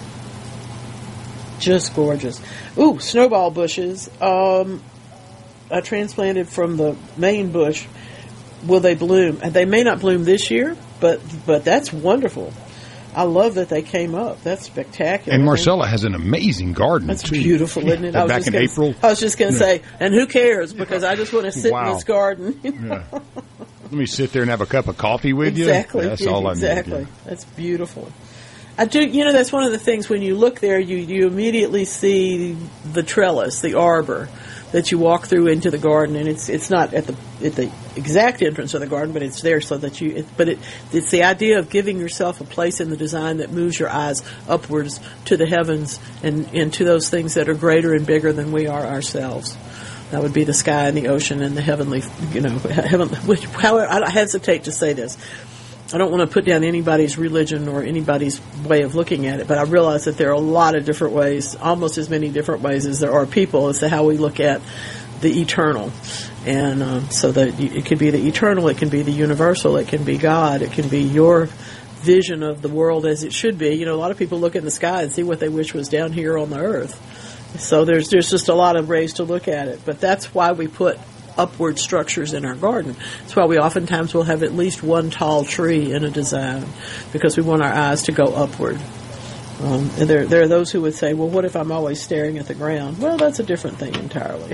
Just gorgeous. Ooh, snowball bushes. I transplanted from the main bush. Will they bloom? They may not bloom this year, but that's wonderful. I love that they came up. That's spectacular. And Marcella has an amazing garden, That's too. Beautiful, isn't it? Back in April. I was just going to say, and who cares? Because I just want to sit in this garden. Yeah. Let me sit there and have a cup of coffee with you. Exactly. That's all I need. Exactly. That's beautiful. I do. That's one of the things when you look there, you immediately see the trellis, the arbor that you walk through into the garden, and it's not at the exact entrance of the garden, but it's there so that it's the idea of giving yourself a place in the design that moves your eyes upwards to the heavens and to those things that are greater and bigger than we are ourselves. That would be the sky and the ocean and the heavenly, however, I hesitate to say this. I don't want to put down anybody's religion or anybody's way of looking at it, but I realize that there are a lot of different ways, almost as many different ways as there are people, as to how we look at the eternal. And so that it can be the eternal, it can be the universal, it can be God, it can be your vision of the world as it should be. A lot of people look in the sky and see what they wish was down here on the earth. So there's just a lot of ways to look at it. But that's why we put upward structures in our garden. That's why we oftentimes will have at least one tall tree in a design, because we want our eyes to go upward. And there are those who would say, well, what if I'm always staring at the ground? Well, that's a different thing entirely.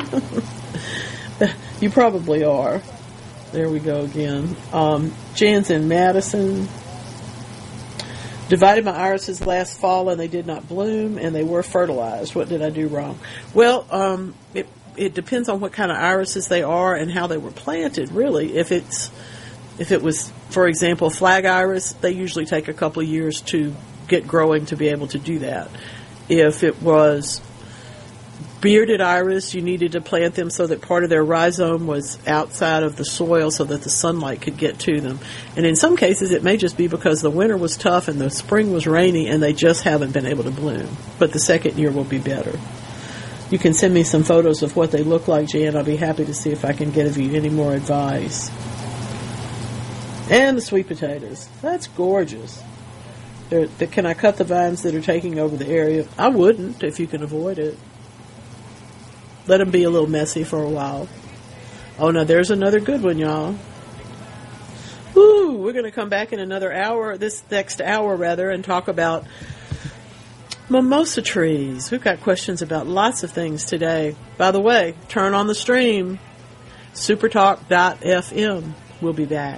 You probably are. There we go again. Jan's in Madison. Divided my irises last fall and they did not bloom and they were fertilized. What did I do wrong? Well, it depends on what kind of irises they are and how they were planted, really. If it was, for example, flag iris, they usually take a couple of years to get growing to be able to do that. If it was bearded iris, you needed to plant them so that part of their rhizome was outside of the soil so that the sunlight could get to them. And in some cases, it may just be because the winter was tough and the spring was rainy and they just haven't been able to bloom. But the second year will be better. You can send me some photos of what they look like, Jan. I'll be happy to see if I can give you any more advice. And the sweet potatoes. That's gorgeous. Can I cut the vines that are taking over the area? I wouldn't if you can avoid it. Let them be a little messy for a while. Oh, now there's another good one, y'all. Ooh, we're going to come back in another hour, this next hour rather, and talk about mimosa trees. We've got questions about lots of things today. By the way, turn on the stream, supertalk.fm. We'll be back.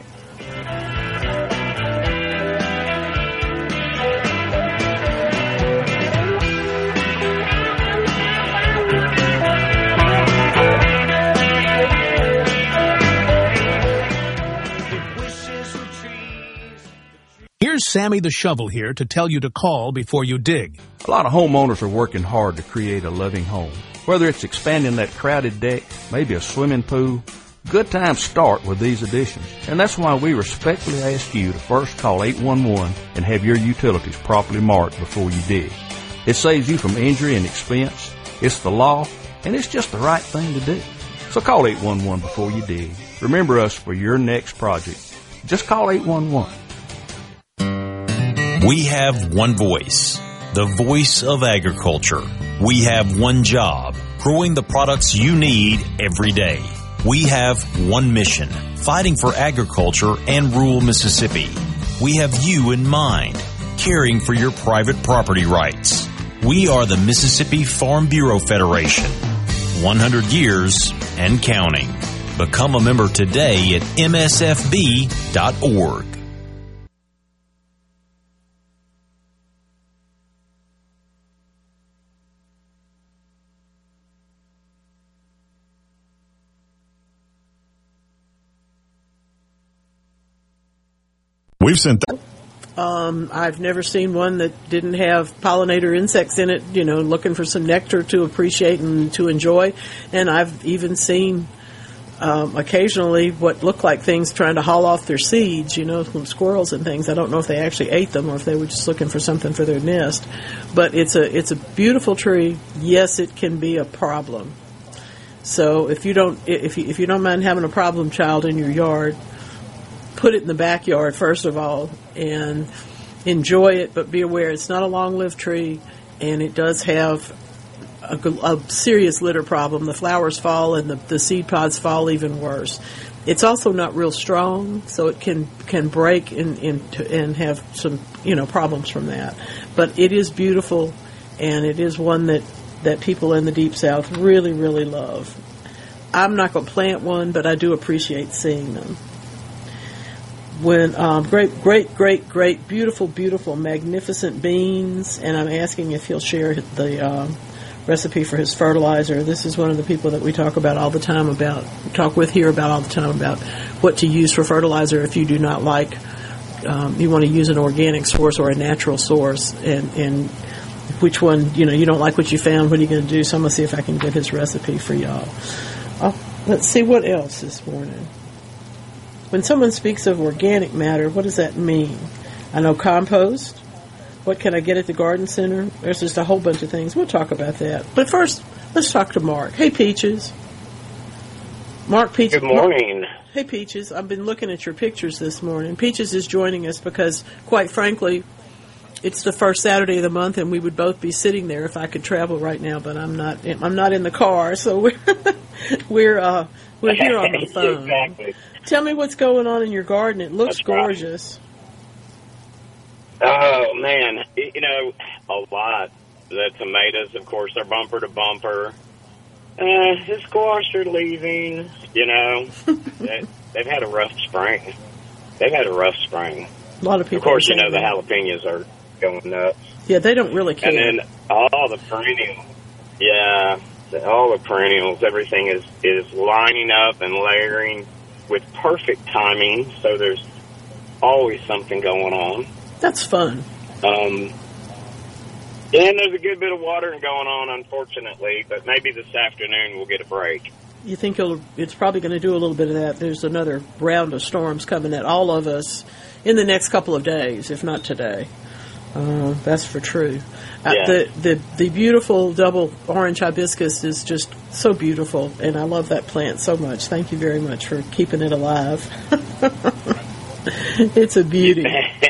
Here's Sammy the Shovel here to tell you to call before you dig. A lot of homeowners are working hard to create a loving home. Whether it's expanding that crowded deck, maybe a swimming pool, good times start with these additions. And that's why we respectfully ask you to first call 811 and have your utilities properly marked before you dig. It saves you from injury and expense. It's the law, and it's just the right thing to do. So call 811 before you dig. Remember us for your next project. Just call 811. We have one voice, the voice of agriculture. We have one job, growing the products you need every day. We have one mission, fighting for agriculture and rural Mississippi. We have you in mind, caring for your private property rights. We are the Mississippi Farm Bureau Federation, 100 years and counting. Become a member today at msfb.org. We've sent that. I've never seen one that didn't have pollinator insects in it, looking for some nectar to appreciate and to enjoy. And I've even seen occasionally what look like things trying to haul off their seeds, from squirrels and things. I don't know if they actually ate them or if they were just looking for something for their nest. But it's a beautiful tree. Yes, it can be a problem. So if you don't mind having a problem child in your yard, put it in the backyard first of all and enjoy it, but be aware it's not a long-lived tree and it does have a serious litter problem. The flowers fall and the seed pods fall even worse. It's also not real strong, so it can break and have some problems from that. But it is beautiful, and it is one that people in the Deep South really, really love. I'm not going to plant one, but I do appreciate seeing them. When great, beautiful, magnificent beans, and I'm asking if he'll share the recipe for his fertilizer. This is one of the people that we talk with here about what to use for fertilizer if you do not like, you want to use an organic source or a natural source, and which one, you don't like what you found, what are you going to do? So I'm going to see if I can get his recipe for y'all. Let's see what else this morning. When someone speaks of organic matter, what does that mean? I know compost. What can I get at the garden center? There's just a whole bunch of things. We'll talk about that. But first, let's talk to Mark. Hey, Peaches. Mark Peaches. Good morning. Hey, Peaches. I've been looking at your pictures this morning. Peaches is joining us because, quite frankly, it's the first Saturday of the month, and we would both be sitting there if I could travel right now. But I'm not in the car, so we're here on the phone. Exactly. Tell me what's going on in your garden. It looks gorgeous. Oh, man. A lot. The tomatoes, of course, are bumper to bumper. The squash are leaving. They've had a rough spring. A lot of people. Of course, the jalapenos are going nuts. Yeah, they don't really care. And then all the perennials. Yeah, all the perennials. Everything is lining up and layering with perfect timing, so there's always something going on. That's fun. And there's a good bit of watering going on, unfortunately, but maybe this afternoon we'll get a break. You think it's probably going to do a little bit of that. There's another round of storms coming at all of us in the next couple of days, if not today. That's for true. Yeah. The beautiful double orange hibiscus is just so beautiful, and I love that plant so much. Thank you very much for keeping it alive. It's a beauty.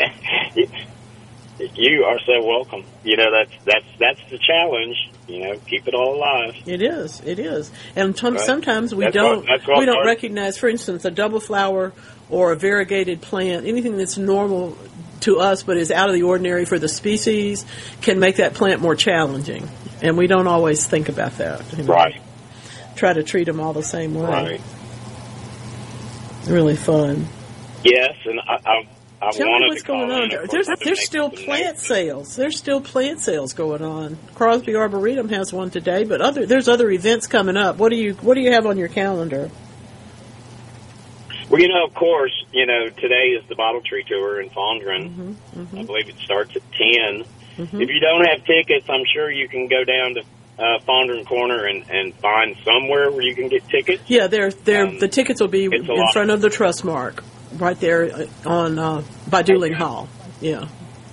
You are so welcome. You know, that's the challenge. You know, keep it all alive. It is. And Right. sometimes we That's don't what recognize, for instance, a double flower or a variegated plant, anything that's normal to us but is out of the ordinary for the species can make that plant more challenging. And we don't always think about that. You know? Right. Try to treat them all the same way. Right. Really fun. Yes, and I Tell me wanted what's to call going on. in. There's still plant sales. There's still plant sales going on. Crosby Arboretum has one today, but there's other events coming up. What do you have on your calendar? Well, you know, of course, you know, today is the Bottle Tree Tour in Fondren. I believe it starts at 10. If you don't have tickets, I'm sure you can go down to Fondren Corner and find somewhere where you can get tickets. Yeah, the tickets will be in front of the Trustmark, right there on by Dueling Hall. Yeah.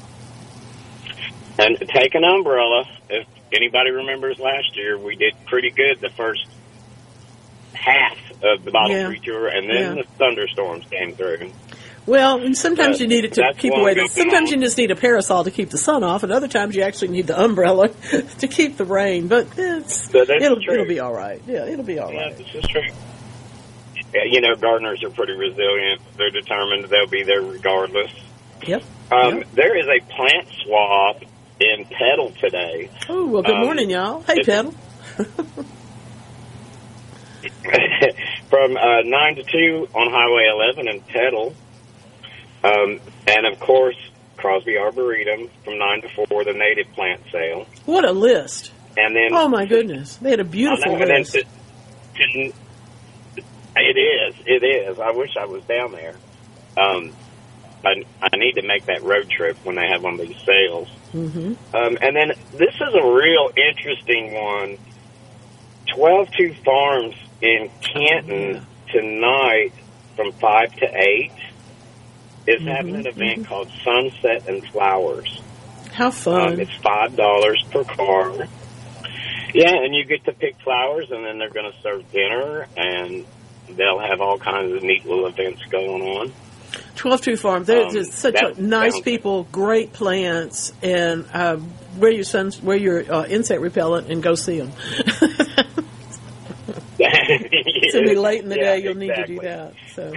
And take an umbrella. If anybody remembers last year, we did pretty good the first half of the Bottle Tree Tour, and then the thunderstorms came through. Well, and sometimes you need it to keep away. Sometimes on. you just need a parasol to keep the sun off, and other times you actually need the umbrella to keep the rain. But it'll be all right. Yeah, it'll be all right. This is true. Yeah, you know, gardeners are pretty resilient. They're determined they'll be there regardless. Yep. There is a plant swap in Petal today. Oh, well, good morning, y'all. Hey, Petal. From 9 to 2 on Highway 11 in Petal. And, of course, Crosby Arboretum from 9 to 4, the native plant sale. What a list. And then, oh, my goodness. They had a beautiful list. It is. I wish I was down there. I need to make that road trip when they have one of these sales. And then this is a real interesting one. 12-2 Farms in Canton tonight from 5 to 8 is having an event called Sunset and Flowers. How fun. It's $5 per car. Yeah, and you get to pick flowers, and then they're going to serve dinner, and they'll have all kinds of neat little events going on. 12-2 Farms, they're just such nice people, great plants, and wear your insect repellent and go see them. It's going to be late in the day. You'll need to do that. So.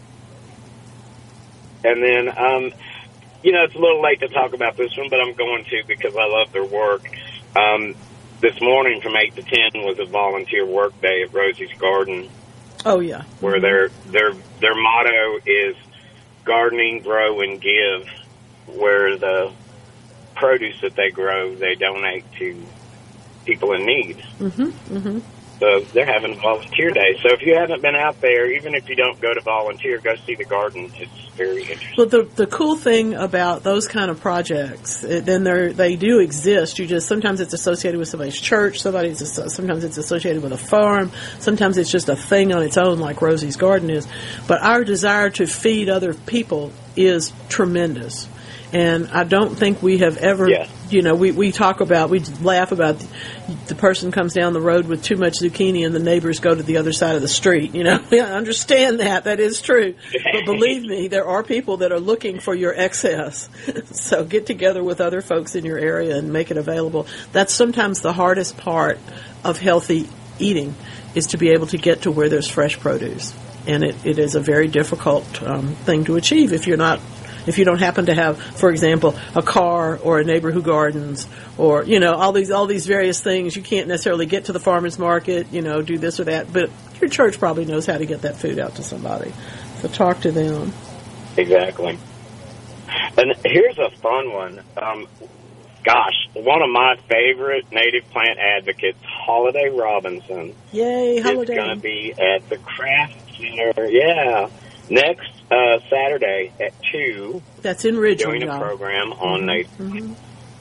And then, you know, it's a little late to talk about this one, but I'm going to because I love their work. This morning from 8 to 10 was a volunteer work day at Rosie's Garden. Oh, yeah. Where their motto is gardening, grow, and give, where the produce that they grow, they donate to people in need. So they're having a volunteer day. So if you haven't been out there, even if you don't go to volunteer, go see the garden. It's very interesting. Well, the cool thing about those kind of projects, then they do exist. You just sometimes it's associated with somebody's church. Sometimes it's associated with a farm. Sometimes it's just a thing on its own, like Rosie's Garden is. But our desire to feed other people is tremendous. And I don't think we have ever, you know, we laugh about the person comes down the road with too much zucchini and the neighbors go to the other side of the street. You know, I understand that. That is true. But believe me, there are people that are looking for your excess. So get together with other folks in your area and make it available. That's sometimes the hardest part of healthy eating is to be able to get to where there's fresh produce. And it is a very difficult thing to achieve if you don't happen to have, for example, a car or a neighbor who gardens or, you know, all these various things. You can't necessarily get to the farmer's market, you know, do this or that. But your church probably knows how to get that food out to somebody. So talk to them. Exactly. And here's a fun one. One of my favorite native plant advocates, Holiday Robinson. Yay, Holiday. Is going to be at the Craft Center. Yeah. Next Saturday at 2. That's in Ridgeland. Doing a program on native.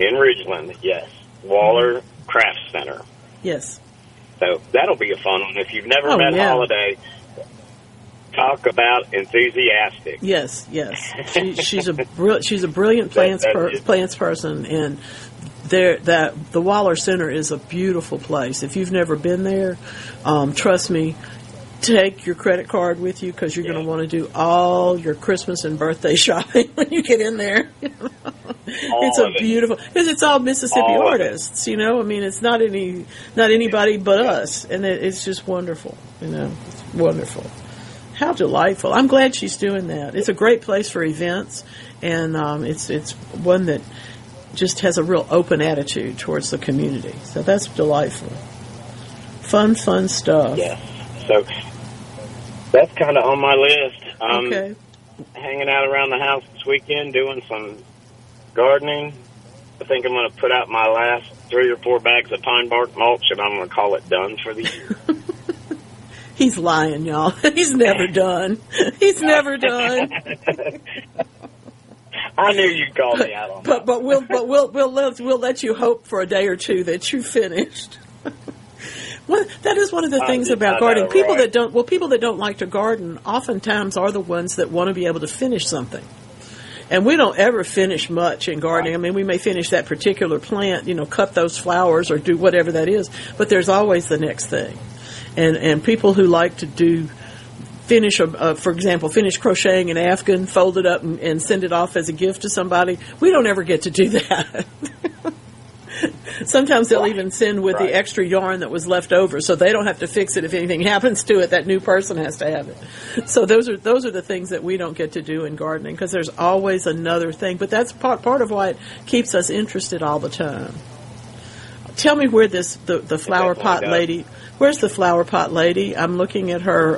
in Ridgeland, yes. Waller Craft Center. Yes. So that'll be a fun one. If you've never met Holiday, talk about enthusiastic. Yes. She's a brilliant plants person, and the Waller Center is a beautiful place. If you've never been there, trust me, take your credit card with you, because you're going to want to do all your Christmas and birthday shopping when you get in there. It's beautiful, because it's all Mississippi artists. I mean, it's not anybody but us, and it's just wonderful. It's wonderful. How delightful! I'm glad she's doing that. It's a great place for events, and it's one that just has a real open attitude towards the community. So that's delightful. Fun stuff. Yes. So that's kind of on my list. Okay. Hanging out around the house this weekend, doing some gardening. I think I'm going to put out my last 3 or 4 bags of pine bark mulch, and I'm going to call it done for the year. He's lying, y'all. He's never done. He's never done. I knew you'd call me out on that. But we'll let you hope for a day or two that you finished. Well, that is one of the things about gardening. People that don't like to garden oftentimes are the ones that want to be able to finish something. And we don't ever finish much in gardening. I mean, we may finish that particular plant, cut those flowers or do whatever that is, but there's always the next thing. And people who like to finish crocheting an afghan, fold it up and send it off as a gift to somebody, we don't ever get to do that. Sometimes they'll even send with the extra yarn that was left over, so they don't have to fix it if anything happens to it. That new person has to have it. So those are the things that we don't get to do in gardening, because there's always another thing. But that's part of why it keeps us interested all the time. Tell me where the flower pot lady. Where's the flower pot lady? I'm looking at her.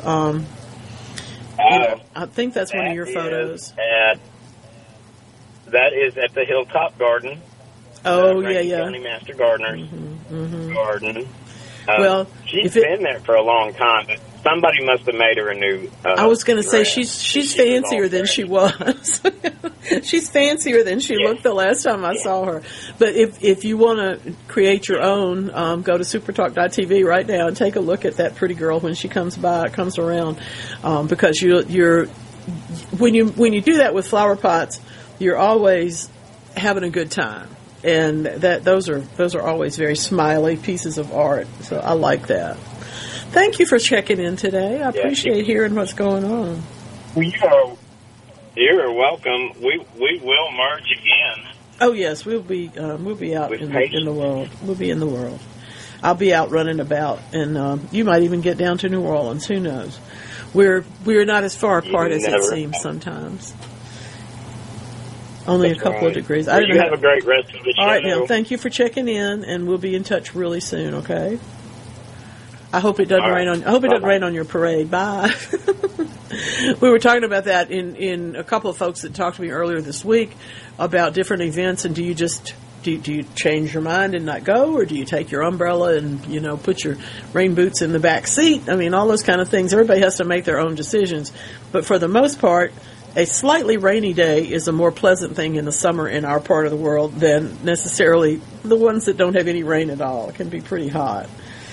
I think that's one of your photos. That is at the Hilltop Garden. Oh, County Master Gardener's garden. Well, she's been there for a long time, but somebody must have made her a new. I was going to say she's fancier than she was. She's fancier than she looked the last time I saw her. But if you want to create your own, go to supertalk.tv right now and take a look at that pretty girl when she comes around, because you're when you do that with flower pots, you're always having a good time. And those are always very smiley pieces of art. So I like that. Thank you for checking in today. I appreciate hearing what's going on. Well, you're welcome. We will merge again. Oh yes, we'll be out in the world. We'll be in the world. I'll be out running about, and you might even get down to New Orleans. Who knows? We're not as far apart as it seems sometimes. Only a couple of degrees. Well, you have a great rest of the show. All right, now, thank you for checking in, and we'll be in touch really soon, okay? I hope it doesn't rain on. I hope it doesn't rain on your parade. Bye. We were talking about that in a couple of folks that talked to me earlier this week about different events, and do you change your mind and not go, or do you take your umbrella and put your rain boots in the back seat? I mean, all those kind of things. Everybody has to make their own decisions, but for the most part, a slightly rainy day is a more pleasant thing in the summer in our part of the world than necessarily the ones that don't have any rain at all. It can be pretty hot.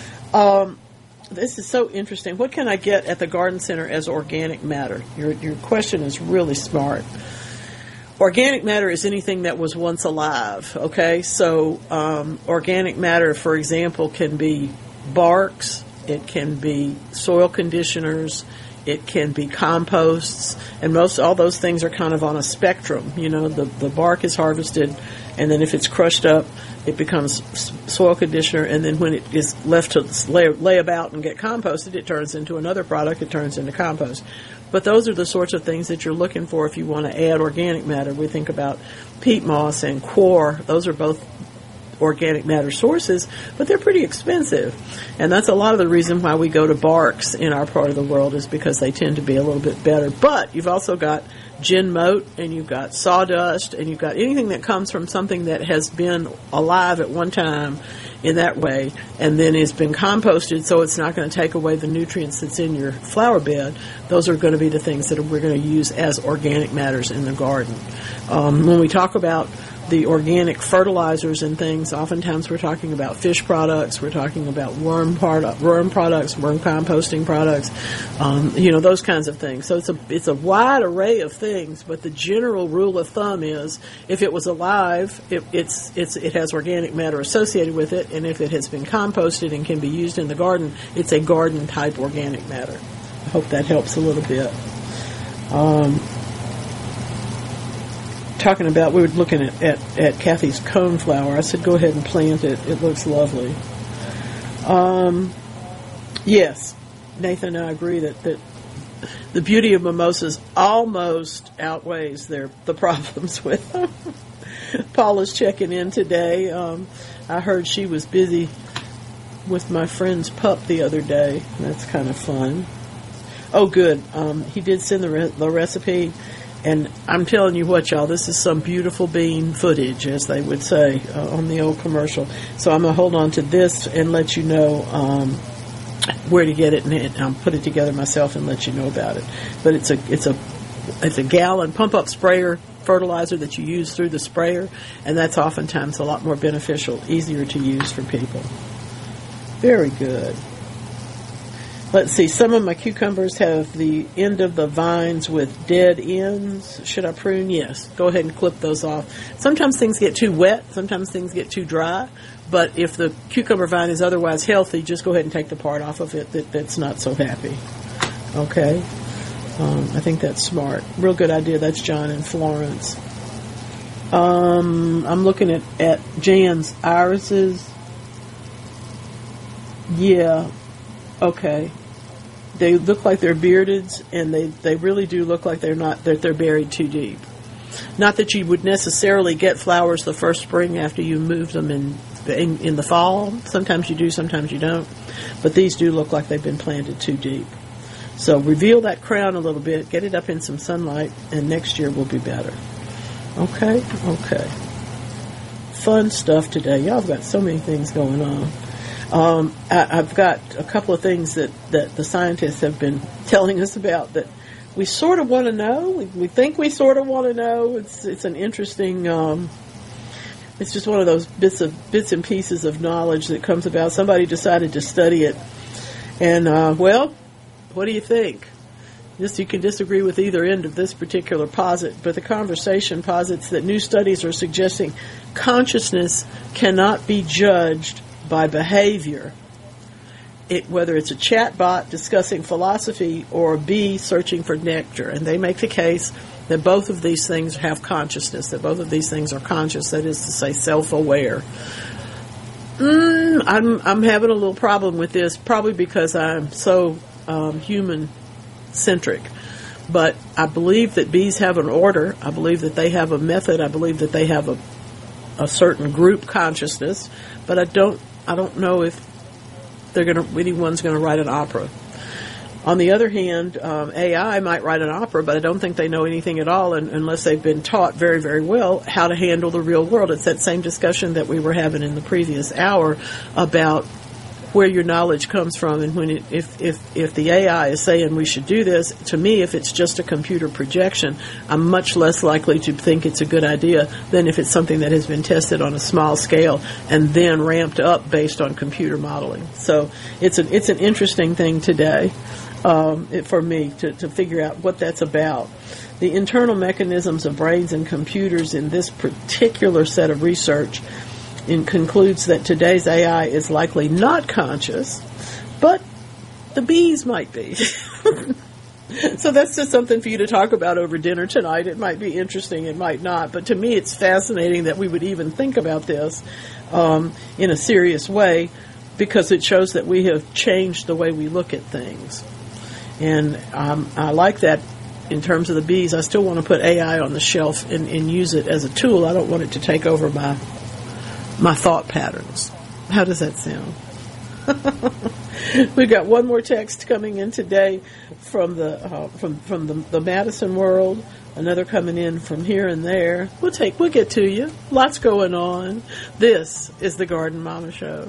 This is so interesting. What can I get at the garden center as organic matter? Your question is really smart. Organic matter is anything that was once alive, okay? So organic matter, for example, can be barks. It can be soil conditioners. It can be composts, and all those things are kind of on a spectrum. The bark is harvested, and then if it's crushed up, it becomes soil conditioner, and then when it is left to lay about and get composted, it turns into another product. It turns into compost. But those are the sorts of things that you're looking for if you want to add organic matter. We think about peat moss and coir. Those are both organic matter sources, but they're pretty expensive. And that's a lot of the reason why we go to barks in our part of the world, is because they tend to be a little bit better. But you've also got gin moat, and you've got sawdust, and you've got anything that comes from something that has been alive at one time in that way, and then has been composted, so it's not going to take away the nutrients that's in your flower bed. Those are going to be the things that we're going to use as organic matters in the garden. When we talk about the organic fertilizers and things. Oftentimes we're talking about fish products, we're talking about worm products, worm composting products, those kinds of things. So it's a wide array of things, but the general rule of thumb is if it was alive, it has organic matter associated with it, and if it has been composted and can be used in the garden, it's a garden type organic matter. I hope that helps a little bit. Talking about, we were looking at Kathy's coneflower. I said, go ahead and plant it. It looks lovely. Yes, Nathan and I agree that the beauty of mimosas almost outweighs the problems with them. Paula's checking in today. I heard she was busy with my friend's pup the other day. That's kind of fun. Oh, good. He did send the recipe. And I'm telling you what, y'all, this is some beautiful bean footage, as they would say on the old commercial. So I'm going to hold on to this and let you know where to get it, and I'll put it together myself and let you know about it. But it's a gallon pump-up sprayer fertilizer that you use through the sprayer, and that's oftentimes a lot more beneficial, easier to use for people. Very good. Let's see, some of my cucumbers have the end of the vines with dead ends. Should I prune? Yes. Go ahead and clip those off. Sometimes things get too wet. Sometimes things get too dry. But if the cucumber vine is otherwise healthy, just go ahead and take the part off of it that's not so happy. Okay? I think that's smart. Real good idea. That's John in Florence. I'm looking at Jan's irises. Yeah. Okay. They look like they're beardeds, and they really do look like they're buried too deep. Not that you would necessarily get flowers the first spring after you moved them in the fall. Sometimes you do, sometimes you don't. But these do look like they've been planted too deep. So reveal that crown a little bit, get it up in some sunlight, and next year will be better. Okay? Okay. Fun stuff today. Y'all have got so many things going on. I've got a couple of things that the scientists have been telling us about that we sort of want to know. We think we sort of want to know. It's an interesting. It's just one of those bits and pieces of knowledge that comes about. Somebody decided to study it, and well, what do you think? You can disagree with either end of this particular posit, but the conversation posits that new studies are suggesting consciousness cannot be judged by behavior, whether it's a chat bot discussing philosophy or a bee searching for nectar. And they make the case that both of these things have consciousness, that both of these things are conscious, that is to say self-aware. I'm having a little problem with this, probably because I'm so human-centric. But I believe that bees have an order. I believe that they have a method. I believe that they have a certain group consciousness. But I don't know if anyone's going to write an opera. On the other hand, AI might write an opera, but I don't think they know anything at all unless they've been taught very, very well how to handle the real world. It's that same discussion that we were having in the previous hour about where your knowledge comes from, and if the AI is saying we should do this, to me, if it's just a computer projection, I'm much less likely to think it's a good idea than if it's something that has been tested on a small scale and then ramped up based on computer modeling. So it's an interesting thing today for me to figure out what that's about. The internal mechanisms of brains and computers in this particular set of research concludes that today's AI is likely not conscious, but the bees might be. So that's just something for you to talk about over dinner tonight. It might be interesting, it might not, but to me it's fascinating that we would even think about this in a serious way, because it shows that we have changed the way we look at things. And I like that. In terms of the bees, I still want to put AI on the shelf and use it as a tool. I don't want it to take over my thought patterns. How does that sound? We've got one more text coming in today from the Madison world. Another coming in from here and there. We'll get to you. Lots going on. This is the Garden Mama Show.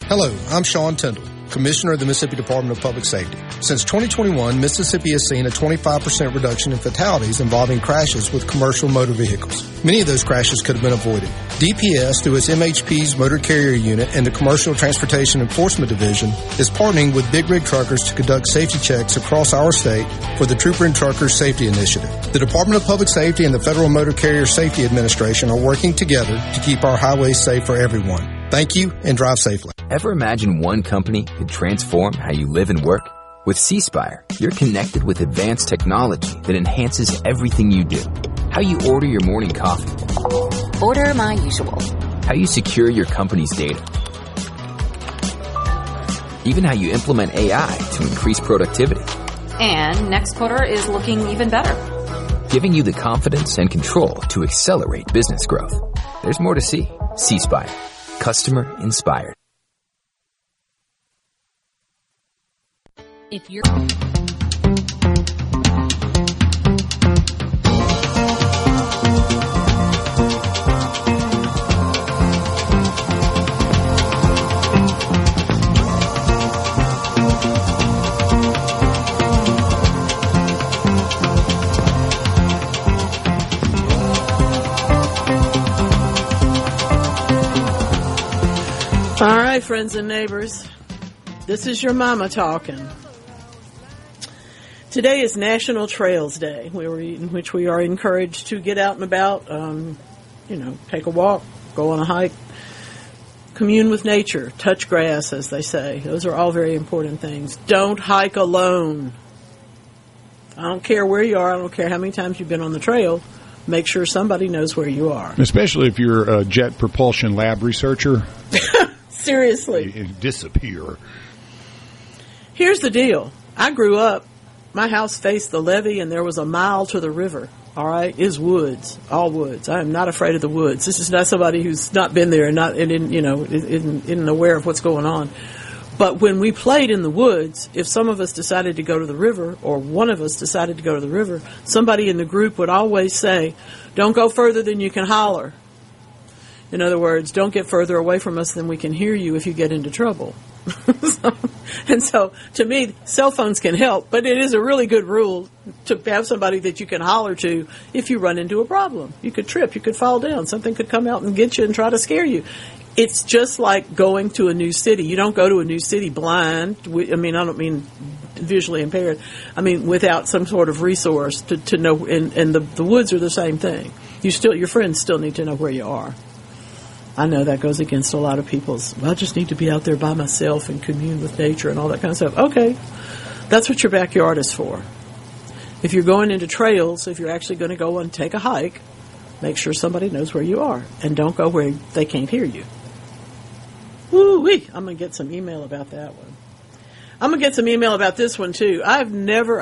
Hello, I'm Sean Tyndall, Commissioner of the Mississippi Department of Public Safety. Since 2021, Mississippi has seen a 25% reduction in fatalities involving crashes with commercial motor vehicles. Many of those crashes could have been avoided. DPS, through its MHP's Motor Carrier Unit and the Commercial Transportation Enforcement Division, is partnering with Big Rig Truckers to conduct safety checks across our state for the Trooper and Truckers Safety Initiative. The Department of Public Safety and the Federal Motor Carrier Safety Administration are working together to keep our highways safe for everyone. Thank you, and drive safely. Ever imagine one company could transform how you live and work? With C-Spire, you're connected with advanced technology that enhances everything you do. How you order your morning coffee. Order my usual. How you secure your company's data. Even how you implement AI to increase productivity. And next quarter is looking even better. Giving you the confidence and control to accelerate business growth. There's more to see. C-Spire. Customer inspired. If you're All right, friends and neighbors, this is your mama talking. Today is National Trails Day, in which we are encouraged to get out and about, take a walk, go on a hike, commune with nature, touch grass, as they say. Those are all very important things. Don't hike alone. I don't care where you are. I don't care how many times you've been on the trail. Make sure somebody knows where you are. Especially if you're a jet propulsion lab researcher. Seriously. You disappear. Here's the deal. I grew up, my house faced the levee, and there was a mile to the river. All right? It's woods. All woods. I am not afraid of the woods. This is not somebody who's not been there and isn't aware of what's going on. But when we played in the woods, if some of us decided to go to the river, or one of us decided to go to the river, somebody in the group would always say, don't go further than you can holler. In other words, don't get further away from us than we can hear you if you get into trouble. So, to me, cell phones can help, but it is a really good rule to have somebody that you can holler to if you run into a problem. You could trip, you could fall down, something could come out and get you and try to scare you. It's just like going to a new city. You don't go to a new city blind. I don't mean visually impaired. I mean without some sort of resource to know. And the woods are the same thing. Your friends still need to know where you are. I know that goes against a lot of people's, I just need to be out there by myself and commune with nature and all that kind of stuff. Okay, that's what your backyard is for. If you're going into trails, if you're actually going to go and take a hike, make sure somebody knows where you are. And don't go where they can't hear you. Woo-wee! I'm going to get some email about that one. I'm going to get some email about this one, too. I've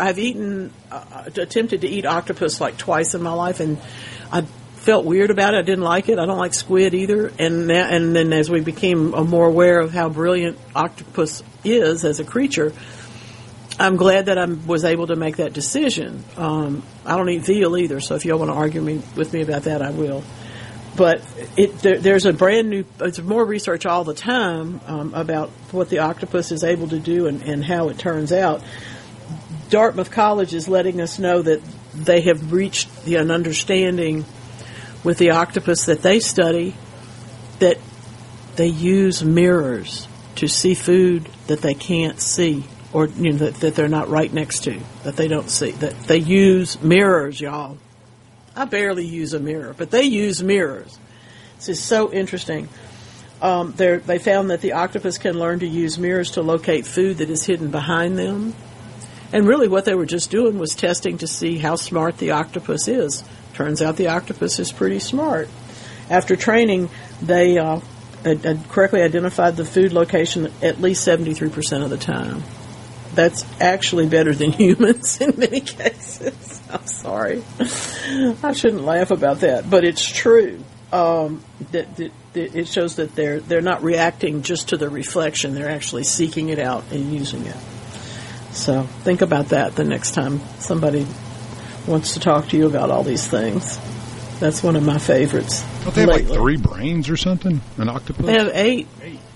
attempted to eat octopus like twice in my life, and I felt weird about it. I didn't like it. I don't like squid either. And then as we became more aware of how brilliant octopus is as a creature, I'm glad that I was able to make that decision. I don't eat veal either, so if y'all want to argue with me about that, I will. But there's it's more research all the time about what the octopus is able to do and how it turns out. Dartmouth College is letting us know that they have reached an understanding with the octopus that they study, that they use mirrors to see food that they can't see, or that they're not right next to, that they don't see. That they use mirrors, y'all. I barely use a mirror, but they use mirrors. This is so interesting. They found that the octopus can learn to use mirrors to locate food that is hidden behind them. And really what they were just doing was testing to see how smart the octopus is. Turns out the octopus is pretty smart. After training, they correctly identified the food location at least 73% of the time. That's actually better than humans in many cases. I'm sorry. I shouldn't laugh about that, but it's true. That it shows that they're not reacting just to the reflection. They're actually seeking it out and using it. So think about that the next time somebody wants to talk to you about all these things. That's one of my favorites. Don't they have like 3 brains or something? An octopus? They have 8.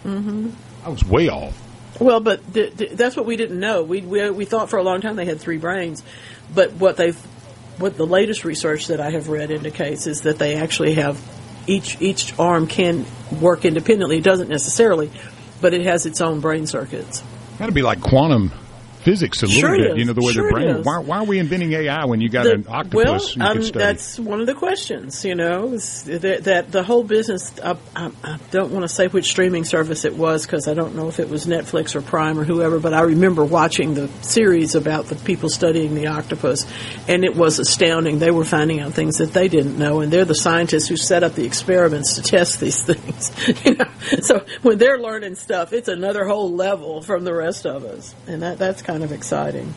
Mm-hmm. I was way off. Well, but that's what we didn't know. We thought for a long time they had 3 brains, but what the latest research that I have read indicates is that they actually have each arm can work independently. It doesn't necessarily, but it has its own brain circuits. Got to be like quantum physics a little bit, you know, the way their brain. Why are we inventing AI when you got an octopus you can study? That's one of the questions, you know, that the whole business. I don't want to say which streaming service it was because I don't know if it was Netflix or Prime or whoever, but I remember watching the series about the people studying the octopus, and it was astounding. They were finding out things that they didn't know, and they're the scientists who set up the experiments to test these things. You know? So when they're learning stuff, it's another whole level from the rest of us, and that's kind of exciting.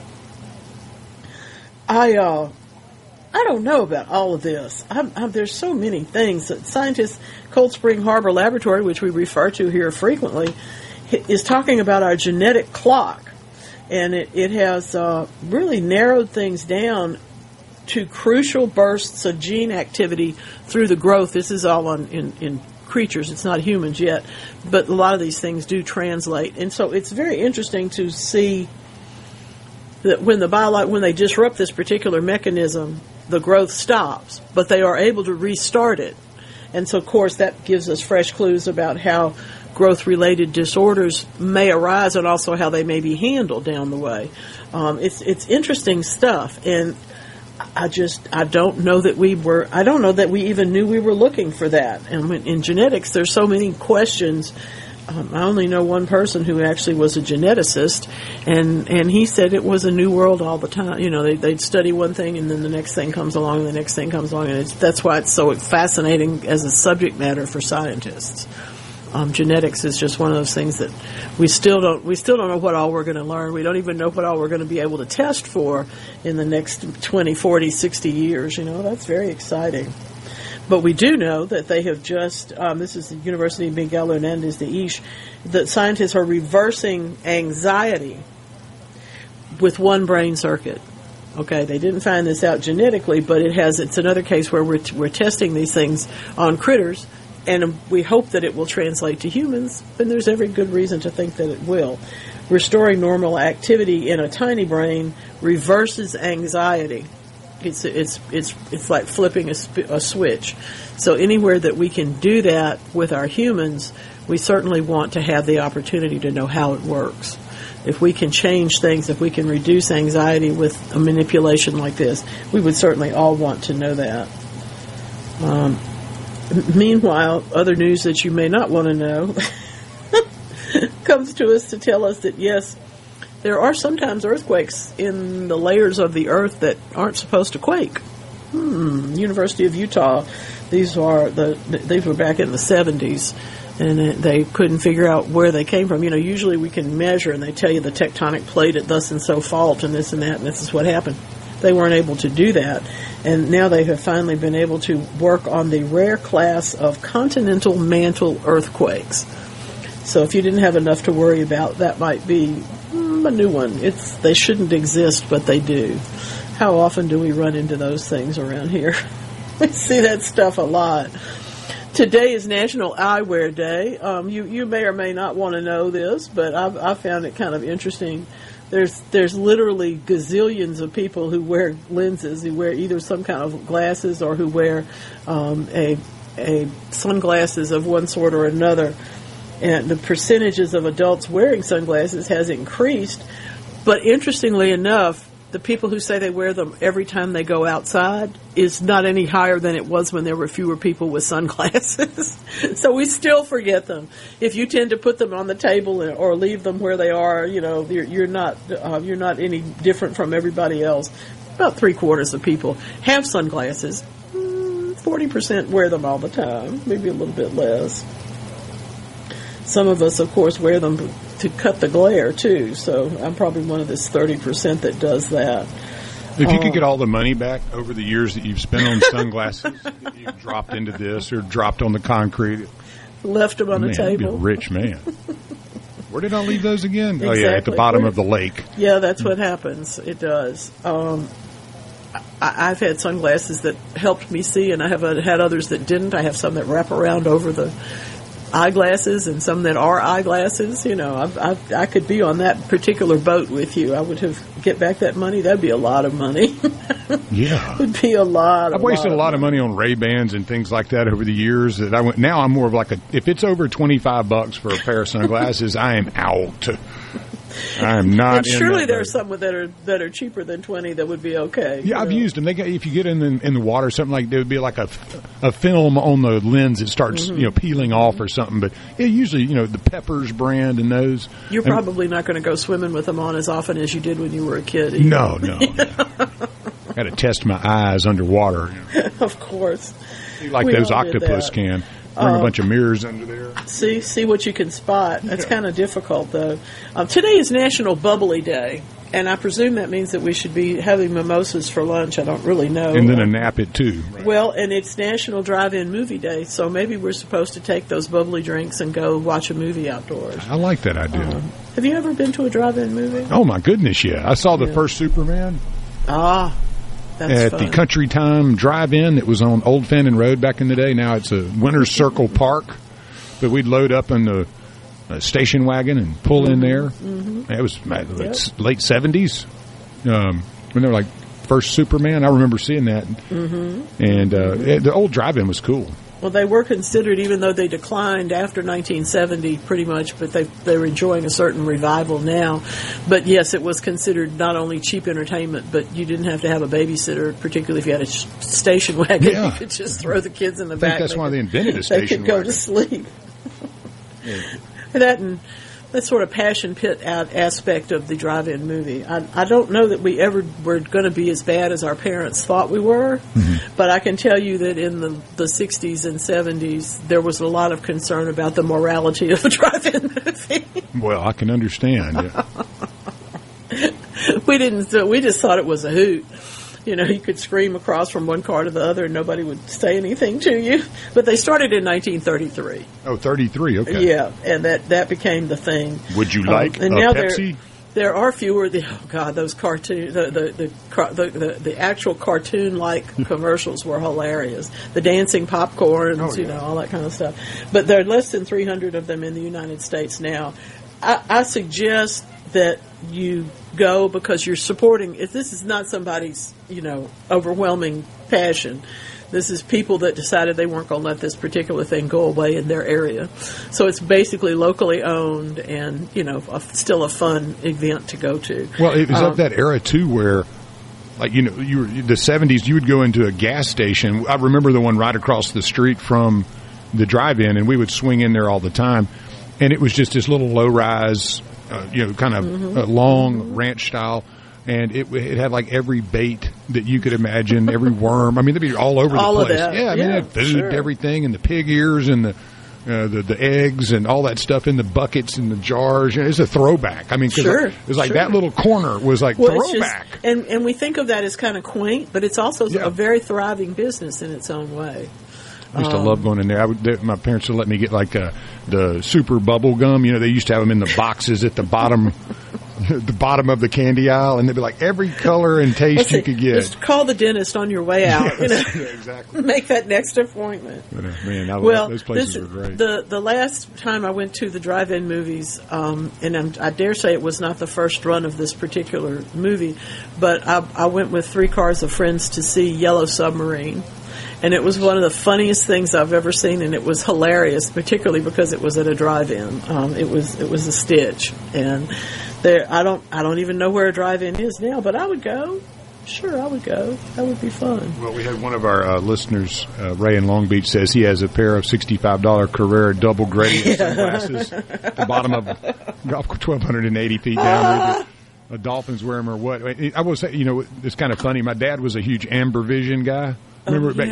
I don't know about all of this. There's so many things that scientists, Cold Spring Harbor Laboratory, which we refer to here frequently, is talking about our genetic clock, and it has really narrowed things down to crucial bursts of gene activity through the growth. This is all in creatures. It's not humans yet, but a lot of these things do translate, and so it's very interesting to see that when they disrupt this particular mechanism, the growth stops, but they are able to restart it. And so, of course, that gives us fresh clues about how growth-related disorders may arise and also how they may be handled down the way. It's interesting stuff, and I don't know that we even knew we were looking for that. And in genetics, there's so many questions. I only know one person who actually was a geneticist, and he said it was a new world all the time. You know, they'd study one thing, and then the next thing comes along, and the next thing comes along, and that's why it's so fascinating as a subject matter for scientists. Genetics is just one of those things that we still don't know what all we're going to learn. We don't even know what all we're going to be able to test for in the next 20, 40, 60 years. You know, that's very exciting. But we do know that they have just, this is the University of Miguel Hernandez de Isch, that scientists are reversing anxiety with one brain circuit. Okay, they didn't find this out genetically, but it's another case where we're testing these things on critters, and we hope that it will translate to humans, and there's every good reason to think that it will. Restoring normal activity in a tiny brain reverses anxiety. It's like flipping a switch. So anywhere that we can do that with our humans, we certainly want to have the opportunity to know how it works. If we can change things, if we can reduce anxiety with a manipulation like this, we would certainly all want to know that. Meanwhile, other news that you may not want to know comes to us to tell us that, yes, there are sometimes earthquakes in the layers of the earth that aren't supposed to quake. University of Utah, these were back in the 70s, and they couldn't figure out where they came from. You know, usually we can measure, and they tell you the tectonic plate at thus and so fault, and this and that, and this is what happened. They weren't able to do that, and now they have finally been able to work on the rare class of continental mantle earthquakes. So if you didn't have enough to worry about, that might be a new one. They shouldn't exist, but they do. How often do we run into those things around here? We see that stuff a lot. Today is National Eyewear Day. You may or may not want to know this, but I found it kind of interesting. There's literally gazillions of people who wear lenses, who wear either some kind of glasses or who wear a sunglasses of one sort or another. And the percentages of adults wearing sunglasses has increased. But interestingly enough, the people who say they wear them every time they go outside is not any higher than it was when there were fewer people with sunglasses. So we still forget them. If you tend to put them on the table or leave them where they are, you know, you're not any different from everybody else. About 3/4 of people have sunglasses. 40% wear them all the time, maybe a little bit less. Some of us, of course, wear them to cut the glare, too. So I'm probably one of this 30% that does that. If you could get all the money back over the years that you've spent on sunglasses, that you've dropped into this or dropped on the concrete. Left them on the table. You'd be a rich man. Where did I leave those again? Exactly. Oh, yeah, at the bottom of the lake. Yeah, that's what happens. It does. I've had sunglasses that helped me see, and I have had others that didn't. I have some that wrap around over the eyeglasses and some that are eyeglasses. You know, I could be on that particular boat with you. I would get back that money. That'd be a lot of money. Yeah. It would be a lot. I've wasted a lot of money on Ray-Bans and things like that over the years. Now I'm more of like if it's over $25 for a pair of sunglasses, I am out. I am not. And surely there are some that are cheaper than $20 that would be okay. Yeah, I've used them. If you get in the water, something like there would be like a film on the lens that starts peeling off or something. But usually the Peppers brand and those. You're probably not going to go swimming with them on as often as you did when you were a kid. Either. No. Got to test my eyes underwater. Of course. Like those octopus can. Bring a bunch of mirrors under there. See what you can spot. That's kind of difficult, though. Today is National Bubbly Day, and I presume that means that we should be having mimosas for lunch. I don't really know. And then a nap at 2. Right? Well, and it's National Drive-In Movie Day, so maybe we're supposed to take those bubbly drinks and go watch a movie outdoors. I like that idea. Have you ever been to a drive-in movie? Oh, my goodness, yeah. I saw the first Superman. That's at the Country Time Drive-In that was on Old Fenton Road back in the day. Now it's a Winter Circle Park. But we'd load up in the station wagon and pull in there. Mm-hmm. It was late 70s when they were like first Superman. I remember seeing that. Mm-hmm. And the old drive-in was cool. Well, they were considered, even though they declined after 1970 pretty much, but they're enjoying a certain revival now. But, yes, it was considered not only cheap entertainment, but you didn't have to have a babysitter, particularly if you had a station wagon. Yeah. You could just throw the kids in the back. I think that's why they invented a station wagon. They could go to sleep. Yeah. That sort of passion pit aspect of the drive-in movie. I don't know that we ever were going to be as bad as our parents thought we were, but I can tell you that in the 60s and 70s, there was a lot of concern about the morality of a drive-in movie. Well, I can understand. Yeah. We just thought it was a hoot. You know, you could scream across from one car to the other and nobody would say anything to you. But they started in 1933. Oh, 33, okay. Yeah, and that became the thing. Would you like and a now Pepsi? There are fewer. Those cartoon, the actual cartoon-like commercials were hilarious. The dancing popcorns, all that kind of stuff. But there are less than 300 of them in the United States now. I suggest that you go because you're supporting. If this is not somebody's, overwhelming passion. This is people that decided they weren't going to let this particular thing go away in their area. So it's basically locally owned and, still a fun event to go to. Well, it was of that era, too, where, like, the 70s, you would go into a gas station. I remember the one right across the street from the drive-in, and we would swing in there all the time. And it was just this little low-rise, kind of long ranch style. And it had like every bait that you could imagine, every worm. I mean, they'd be all over the place. Of that. Yeah, I mean, they had food, everything, and the pig ears and the eggs and all that stuff in the buckets and the jars. It's a throwback. I mean, because it was like that little corner was like throwback. And we think of that as kind of quaint, but it's also a very thriving business in its own way. I used to love going in there. My parents would let me get like the super bubble gum. They used to have them in the boxes at the bottom. The bottom of the candy aisle, and they'd be like every color and taste you could get. Just call the dentist on your way out. Yes, exactly. Make that next appointment. But, man, those places were great. The last time I went to the drive-in movies, and I dare say it was not the first run of this particular movie, but I went with 3 cars of friends to see Yellow Submarine. And it was one of the funniest things I've ever seen, and it was hilarious, particularly because it was at a drive-in. It was a stitch, and I don't even know where a drive-in is now, but I would go. Sure, I would go. That would be fun. Well, we had one of our listeners, Ray in Long Beach, says he has a pair of $65 Carrera double graded sunglasses at the bottom of golf 1,280 feet down. The Dolphins wear them or what? I will say, it's kind of funny. My dad was a huge Amber Vision guy. Remember,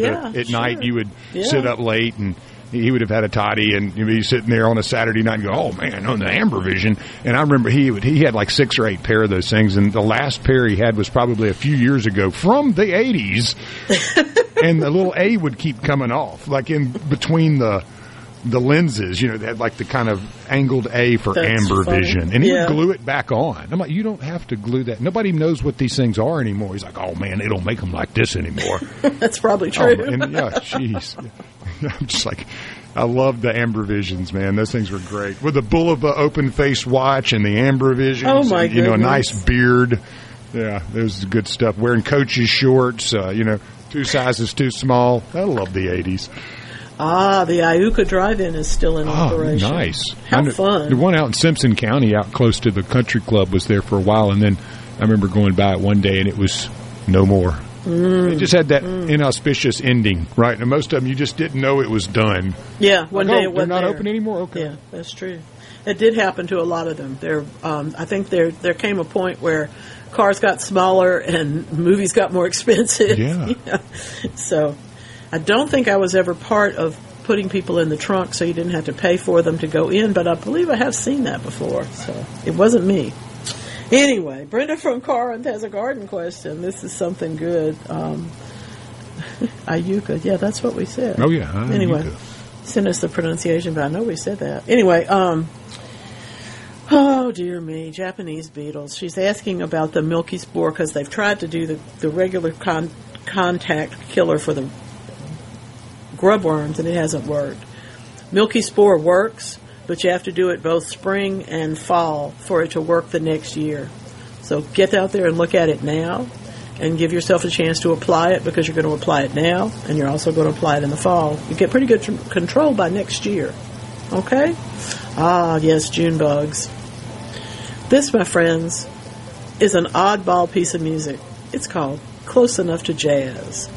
at night you would sit up late and he would have had a toddy and you'd be sitting there on a Saturday night and go, oh man, on the Amber Vision. And I remember he had like 6 or 8 pair of those things, and the last pair he had was probably a few years ago from the 80s. And the little A would keep coming off, like in between the lenses, they had like the kind of angled A for Amber Vision. And he would glue it back on. I'm like, you don't have to glue that. Nobody knows what these things are anymore. He's like, oh man, they don't make them like this anymore. That's probably true. Jeez. I'm just like, I love the AmberVisions, man. Those things were great. With the Bulova open face watch and the AmberVisions. Oh, my and, you know, a goodness. nice beard. Yeah, there's good stuff. Wearing Coach's shorts, 2 sizes too small. I love the 80s. Ah, the Iuka Drive-In is still in operation. Nice. How fun. The one out in Simpson County, out close to the country club, was there for a while, and then I remember going by it one day, and it was no more. It just had that inauspicious ending, right? And most of them, you just didn't know it was done. Yeah, one day it they're wasn't not there. open anymore? Okay. Yeah, that's true. It did happen to a lot of them. I think there came a point where cars got smaller and movies got more expensive. Yeah. So I don't think I was ever part of putting people in the trunk so you didn't have to pay for them to go in, but I believe I have seen that before, so it wasn't me. Anyway, Brenda from Corinth has a garden question. This is something good. Iuka, yeah, that's what we said. Oh, yeah. Anyway, send us the pronunciation, but I know we said that. Anyway, oh, dear me, Japanese beetles. She's asking about the milky spore because they've tried to do the regular contact killer for the grub worms, and it hasn't worked. Milky spore works, but you have to do it both spring and fall for it to work the next year. So get out there and look at it now and give yourself a chance to apply it, because you're going to apply it now and you're also going to apply it in the fall. You get pretty good control by next year. Okay? Ah, yes, June bugs. This, my friends, is an oddball piece of music. It's called Close Enough to Jazz.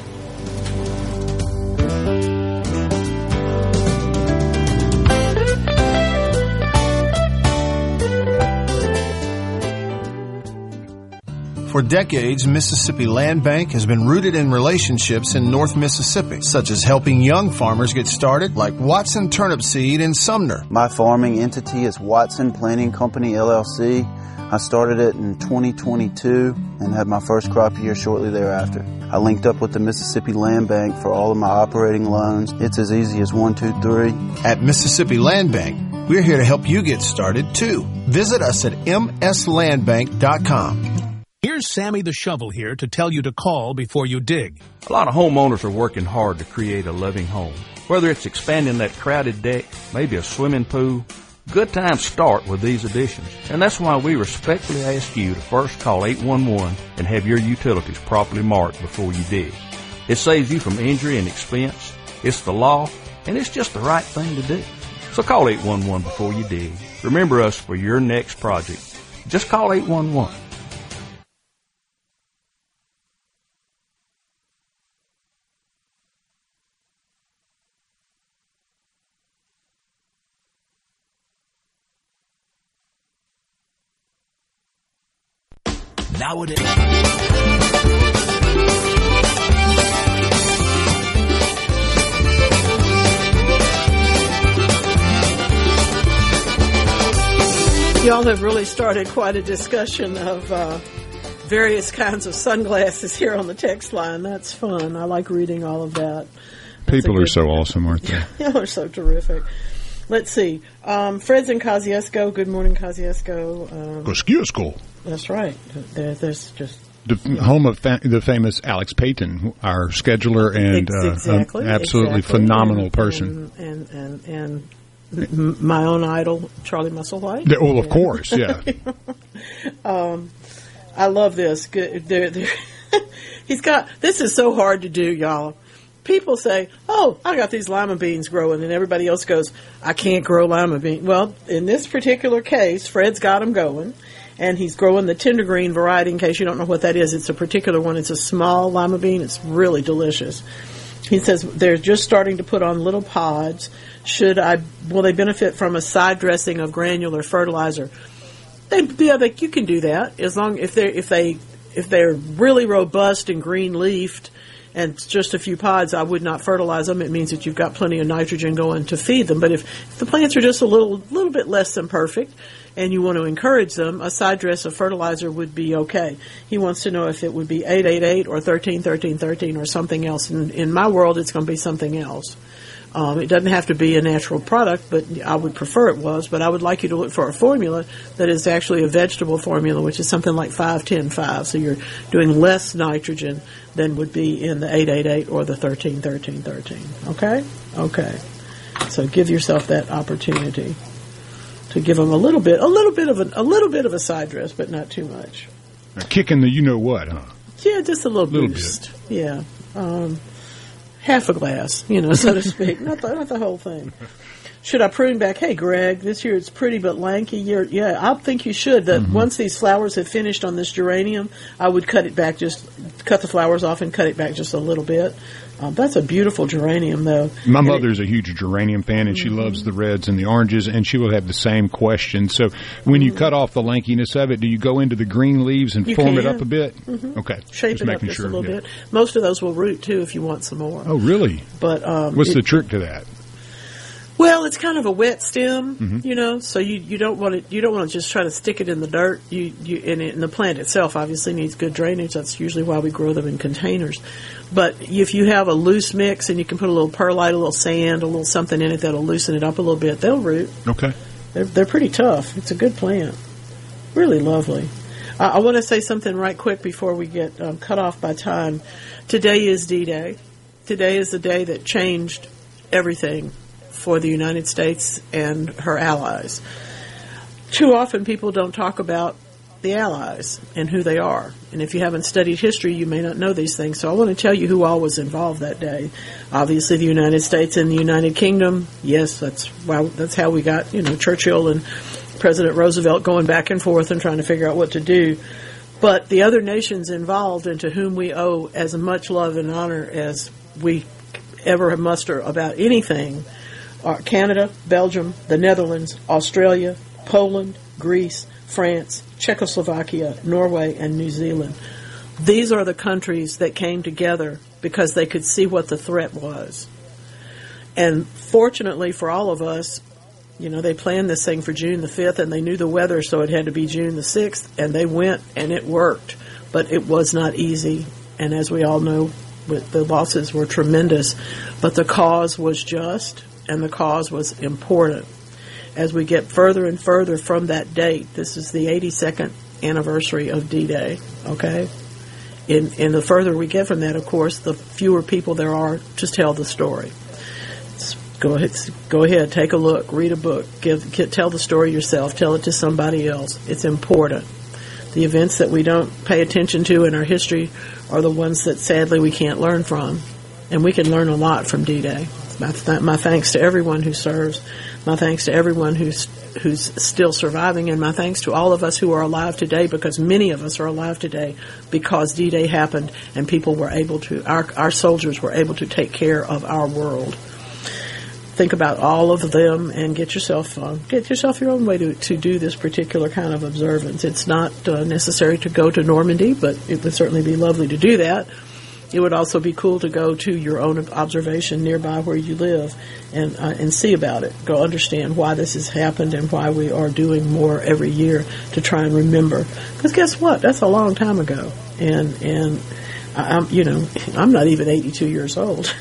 For decades, Mississippi Land Bank has been rooted in relationships in North Mississippi, such as helping young farmers get started, like Watson Turnip Seed in Sumner. My farming entity is Watson Planting Company, LLC. I started it in 2022 and had my first crop year shortly thereafter. I linked up with the Mississippi Land Bank for all of my operating loans. It's as easy as 1, 2, 3. At Mississippi Land Bank, we're here to help you get started, too. Visit us at mslandbank.com. Here's Sammy the Shovel here to tell you to call before you dig. A lot of homeowners are working hard to create a loving home. Whether it's expanding that crowded deck, maybe a swimming pool, good times start with these additions. And that's why we respectfully ask you to first call 811 and have your utilities properly marked before you dig. It saves you from injury and expense. It's the law, and it's just the right thing to do. So call 811 before you dig. Remember us for your next project. Just call 811. Nowadays. Y'all have really started quite a discussion of various kinds of sunglasses here on the text line. That's fun. I like reading all of that. People are so awesome, aren't they? Y'all are so terrific. Let's see. Fred's in Kosciuszko. Good morning, Kosciuszko. Kosciuszko. That's right. There's just the home of the famous Alex Payton, our scheduler and absolutely phenomenal person. And my own idol, Charlie Musselwhite. Well, of course, yeah. I love this. He's got. This is so hard to do, y'all. People say, "Oh, I got these lima beans growing," and everybody else goes, "I can't grow lima beans." Well, in this particular case, Fred's got them going. And he's growing the tender green variety. In case you don't know what that is, it's a particular one. It's a small lima bean. It's really delicious. He says they're just starting to put on little pods. Will they benefit from a side dressing of granular fertilizer? You can do that as long if they're really robust and green leafed and just a few pods. I would not fertilize them. It means that you've got plenty of nitrogen going to feed them. But if the plants are just a little bit less than perfect, and you want to encourage them, a side dress of fertilizer would be okay. He wants to know if it would be 888 or 13-13-13 or something else. In my world, it's going to be something else. It doesn't have to be a natural product, but I would prefer it was. But I would like you to look for a formula that is actually a vegetable formula, which is something like 5-10-5. So you're doing less nitrogen than would be in the 888 or the 13-13-13. Okay? Okay. So give yourself that opportunity to give them a little bit of a side dress, but not too much. Kicking the you know what, huh? Yeah, just a little boost. Bit. Yeah, half a glass, so to speak, not the whole thing. Should I prune back? Hey, Greg, this year it's pretty but lanky. Yeah, I think you should. That once these flowers have finished on this geranium, I would cut it back, just cut the flowers off and cut it back just a little bit. That's a beautiful geranium, though. My mother's a huge geranium fan, and she loves the reds and the oranges, and she will have the same question. So when you cut off the lankiness of it, do you go into the green leaves and form it up a bit? Okay. Shape just it up just a little bit. Most of those will root, too, if you want some more. Oh, really? But what's the trick to that? Well, it's kind of a wet stem, so you don't want to just try to stick it in the dirt. And the plant itself obviously needs good drainage. That's usually why we grow them in containers. But if you have a loose mix and you can put a little perlite, a little sand, a little something in it that'll loosen it up a little bit, they'll root. Okay. They're pretty tough. It's a good plant. Really lovely. I want to say something right quick before we get cut off by time. Today is D-Day. Today is the day that changed everything for the United States and her allies. Too often people don't talk about the allies and who they are. And if you haven't studied history, you may not know these things. So I want to tell you who all was involved that day. Obviously the United States and the United Kingdom. Yes, that's how we got, Churchill and President Roosevelt going back and forth and trying to figure out what to do. But the other nations involved and to whom we owe as much love and honor as we ever muster about anything are Canada, Belgium, the Netherlands, Australia, Poland, Greece, France, Czechoslovakia, Norway, and New Zealand. These are the countries that came together because they could see what the threat was. And fortunately for all of us, they planned this thing for June the 5th, and they knew the weather, so it had to be June the 6th, and they went, and it worked. But it was not easy, and as we all know, the losses were tremendous. But the cause was just, and the cause was important. As we get further and further from that date, this is the 82nd anniversary of D-Day, okay? And the further we get from that, of course, the fewer people there are to tell the story. Go ahead, take a look, read a book, tell the story yourself, tell it to somebody else. It's important. The events that we don't pay attention to in our history are the ones that sadly we can't learn from. And we can learn a lot from D-Day. My thanks to everyone who serves. My thanks to everyone who's still surviving, and my thanks to all of us who are alive today, because many of us are alive today because D-Day happened and people were able to, our soldiers were able to take care of our world. Think about all of them and get yourself your own way to do this particular kind of observance. It's not necessary to go to Normandy, but it would certainly be lovely to do that. It would also be cool to go to your own observation nearby where you live and see about it. Go understand why this has happened and why we are doing more every year to try and remember. Because guess what? That's a long time ago. And I'm not even 82 years old.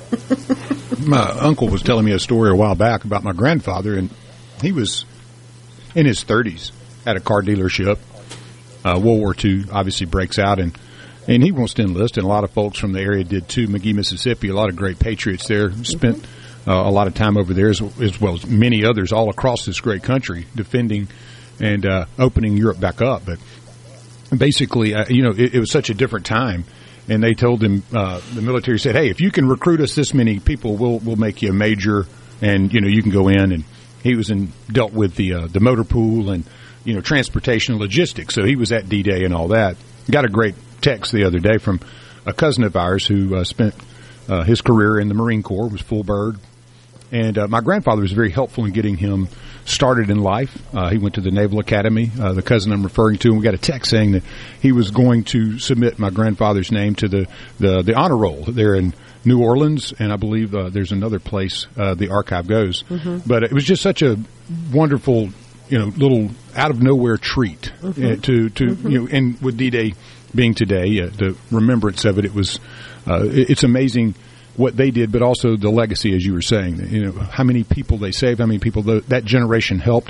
My uncle was telling me a story a while back about my grandfather, and he was in his 30s at a car dealership. World War II obviously breaks out, and he wants to enlist, and a lot of folks from the area did too. McGee, Mississippi, a lot of great patriots there, spent a lot of time over there, as well as many others all across this great country, defending and opening Europe back up. But basically, it was such a different time. And they told him, the military said, hey, if you can recruit us this many people, we'll make you a major, and, you can go in. And he was dealt with the motor pool and, transportation and logistics. So he was at D-Day and all that. Got a great text the other day from a cousin of ours who spent his career in the Marine Corps, was full bird. And my grandfather was very helpful in getting him started in life. He went to the Naval Academy, the cousin I'm referring to, and we got a text saying that he was going to submit my grandfather's name to the honor roll there in New Orleans, and I believe there's another place the archive goes. Mm-hmm. But it was just such a wonderful, little out-of-nowhere treat to and with D-Day being today, the remembrance of it was it's amazing what they did, but also the legacy, as you were saying, how many people they saved, how many people that generation helped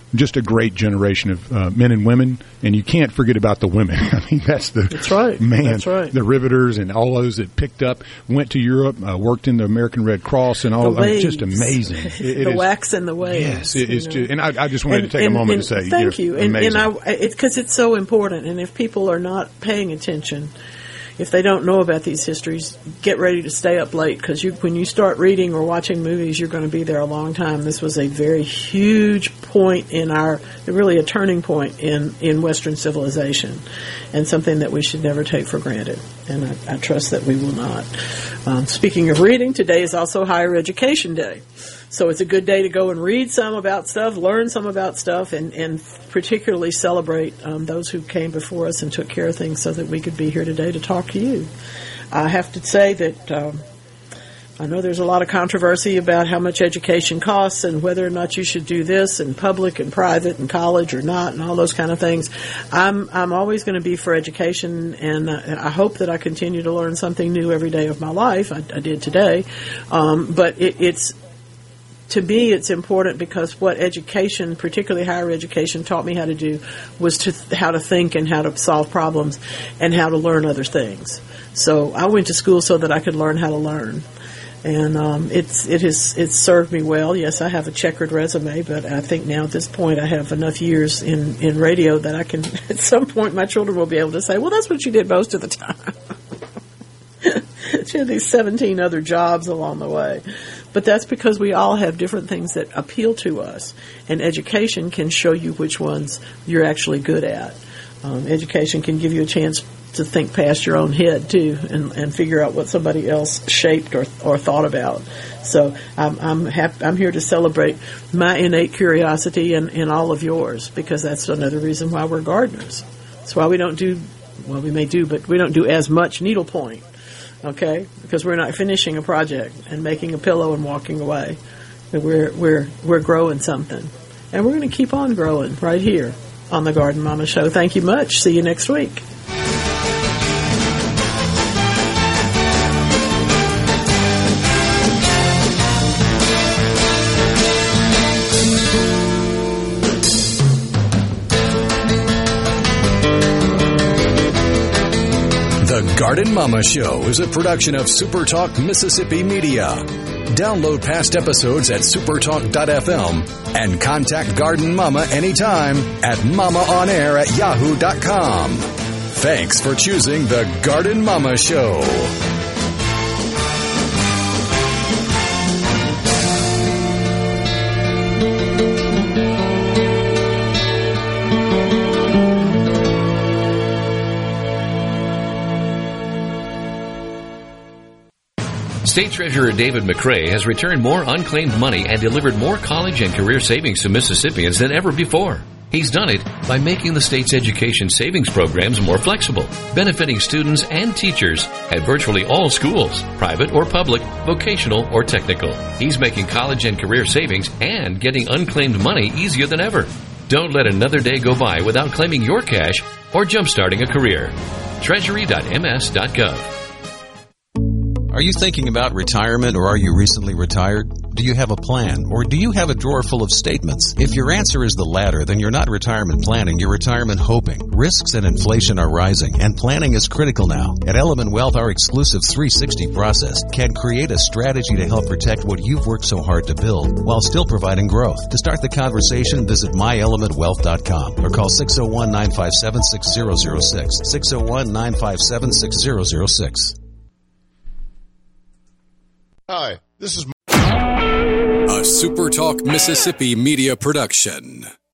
just a great generation of men and women, and you can't forget about the women. I mean, that's right. Man, that's right. The Riveters and all those that picked up, went to Europe, worked in the American Red Cross and all. Just amazing. The wax and the waves. Yes, it is. And I just wanted to take a moment to say thank you. Amazing. Because it's so important, and if people are not paying attention, if they don't know about these histories, get ready to stay up late, because when you start reading or watching movies, you're going to be there a long time. This was a very huge point really a turning point in Western civilization, and something that we should never take for granted. And I trust that we will not. Speaking of reading, today is also Higher Education Day. So it's a good day to go and read some about stuff, learn some about stuff, and particularly celebrate those who came before us and took care of things so that we could be here today to talk to you. I have to say that I know there's a lot of controversy about how much education costs and whether or not you should do this in public and private and college or not and all those kind of things. I'm always going to be for education, and I hope that I continue to learn something new every day of my life. I did today. But to me, it's important because what education, particularly higher education, taught me how to do was how to think and how to solve problems and how to learn other things. So I went to school so that I could learn how to learn. And it's served me well. Yes, I have a checkered resume, but I think now at this point I have enough years in radio that I can, at some point, my children will be able to say, well, that's what you did most of the time. She had these 17 other jobs along the way. But that's because we all have different things that appeal to us. And education can show you which ones you're actually good at. Education can give you a chance to think past your own head, too, and figure out what somebody else shaped or thought about. So I'm here to celebrate my innate curiosity and all of yours, because that's another reason why we're gardeners. That's why we don't do, well, we may do, but we don't do as much needlepoint. Okay, because we're not finishing a project and making a pillow and walking away. We're growing something, and we're going to keep on growing right here on the Garden Mama Show. Thank you much. See you next week. The Garden Mama Show is a production of SuperTalk Mississippi Media. Download past episodes at supertalk.fm and contact Garden Mama anytime at mamaonair@yahoo.com. Thanks for choosing The Garden Mama Show. State Treasurer David McRae has returned more unclaimed money and delivered more college and career savings to Mississippians than ever before. He's done it by making the state's education savings programs more flexible, benefiting students and teachers at virtually all schools, private or public, vocational or technical. He's making college and career savings and getting unclaimed money easier than ever. Don't let another day go by without claiming your cash or jumpstarting a career. Treasury.ms.gov. Are you thinking about retirement, or are you recently retired? Do you have a plan, or do you have a drawer full of statements? If your answer is the latter, then you're not retirement planning, you're retirement hoping. Risks and inflation are rising, and planning is critical now. At Element Wealth, our exclusive 360 process can create a strategy to help protect what you've worked so hard to build, while still providing growth. To start the conversation, visit myelementwealth.com or call 601-957-6006, 601-957-6006. Hi, this is a SuperTalk Mississippi Media production.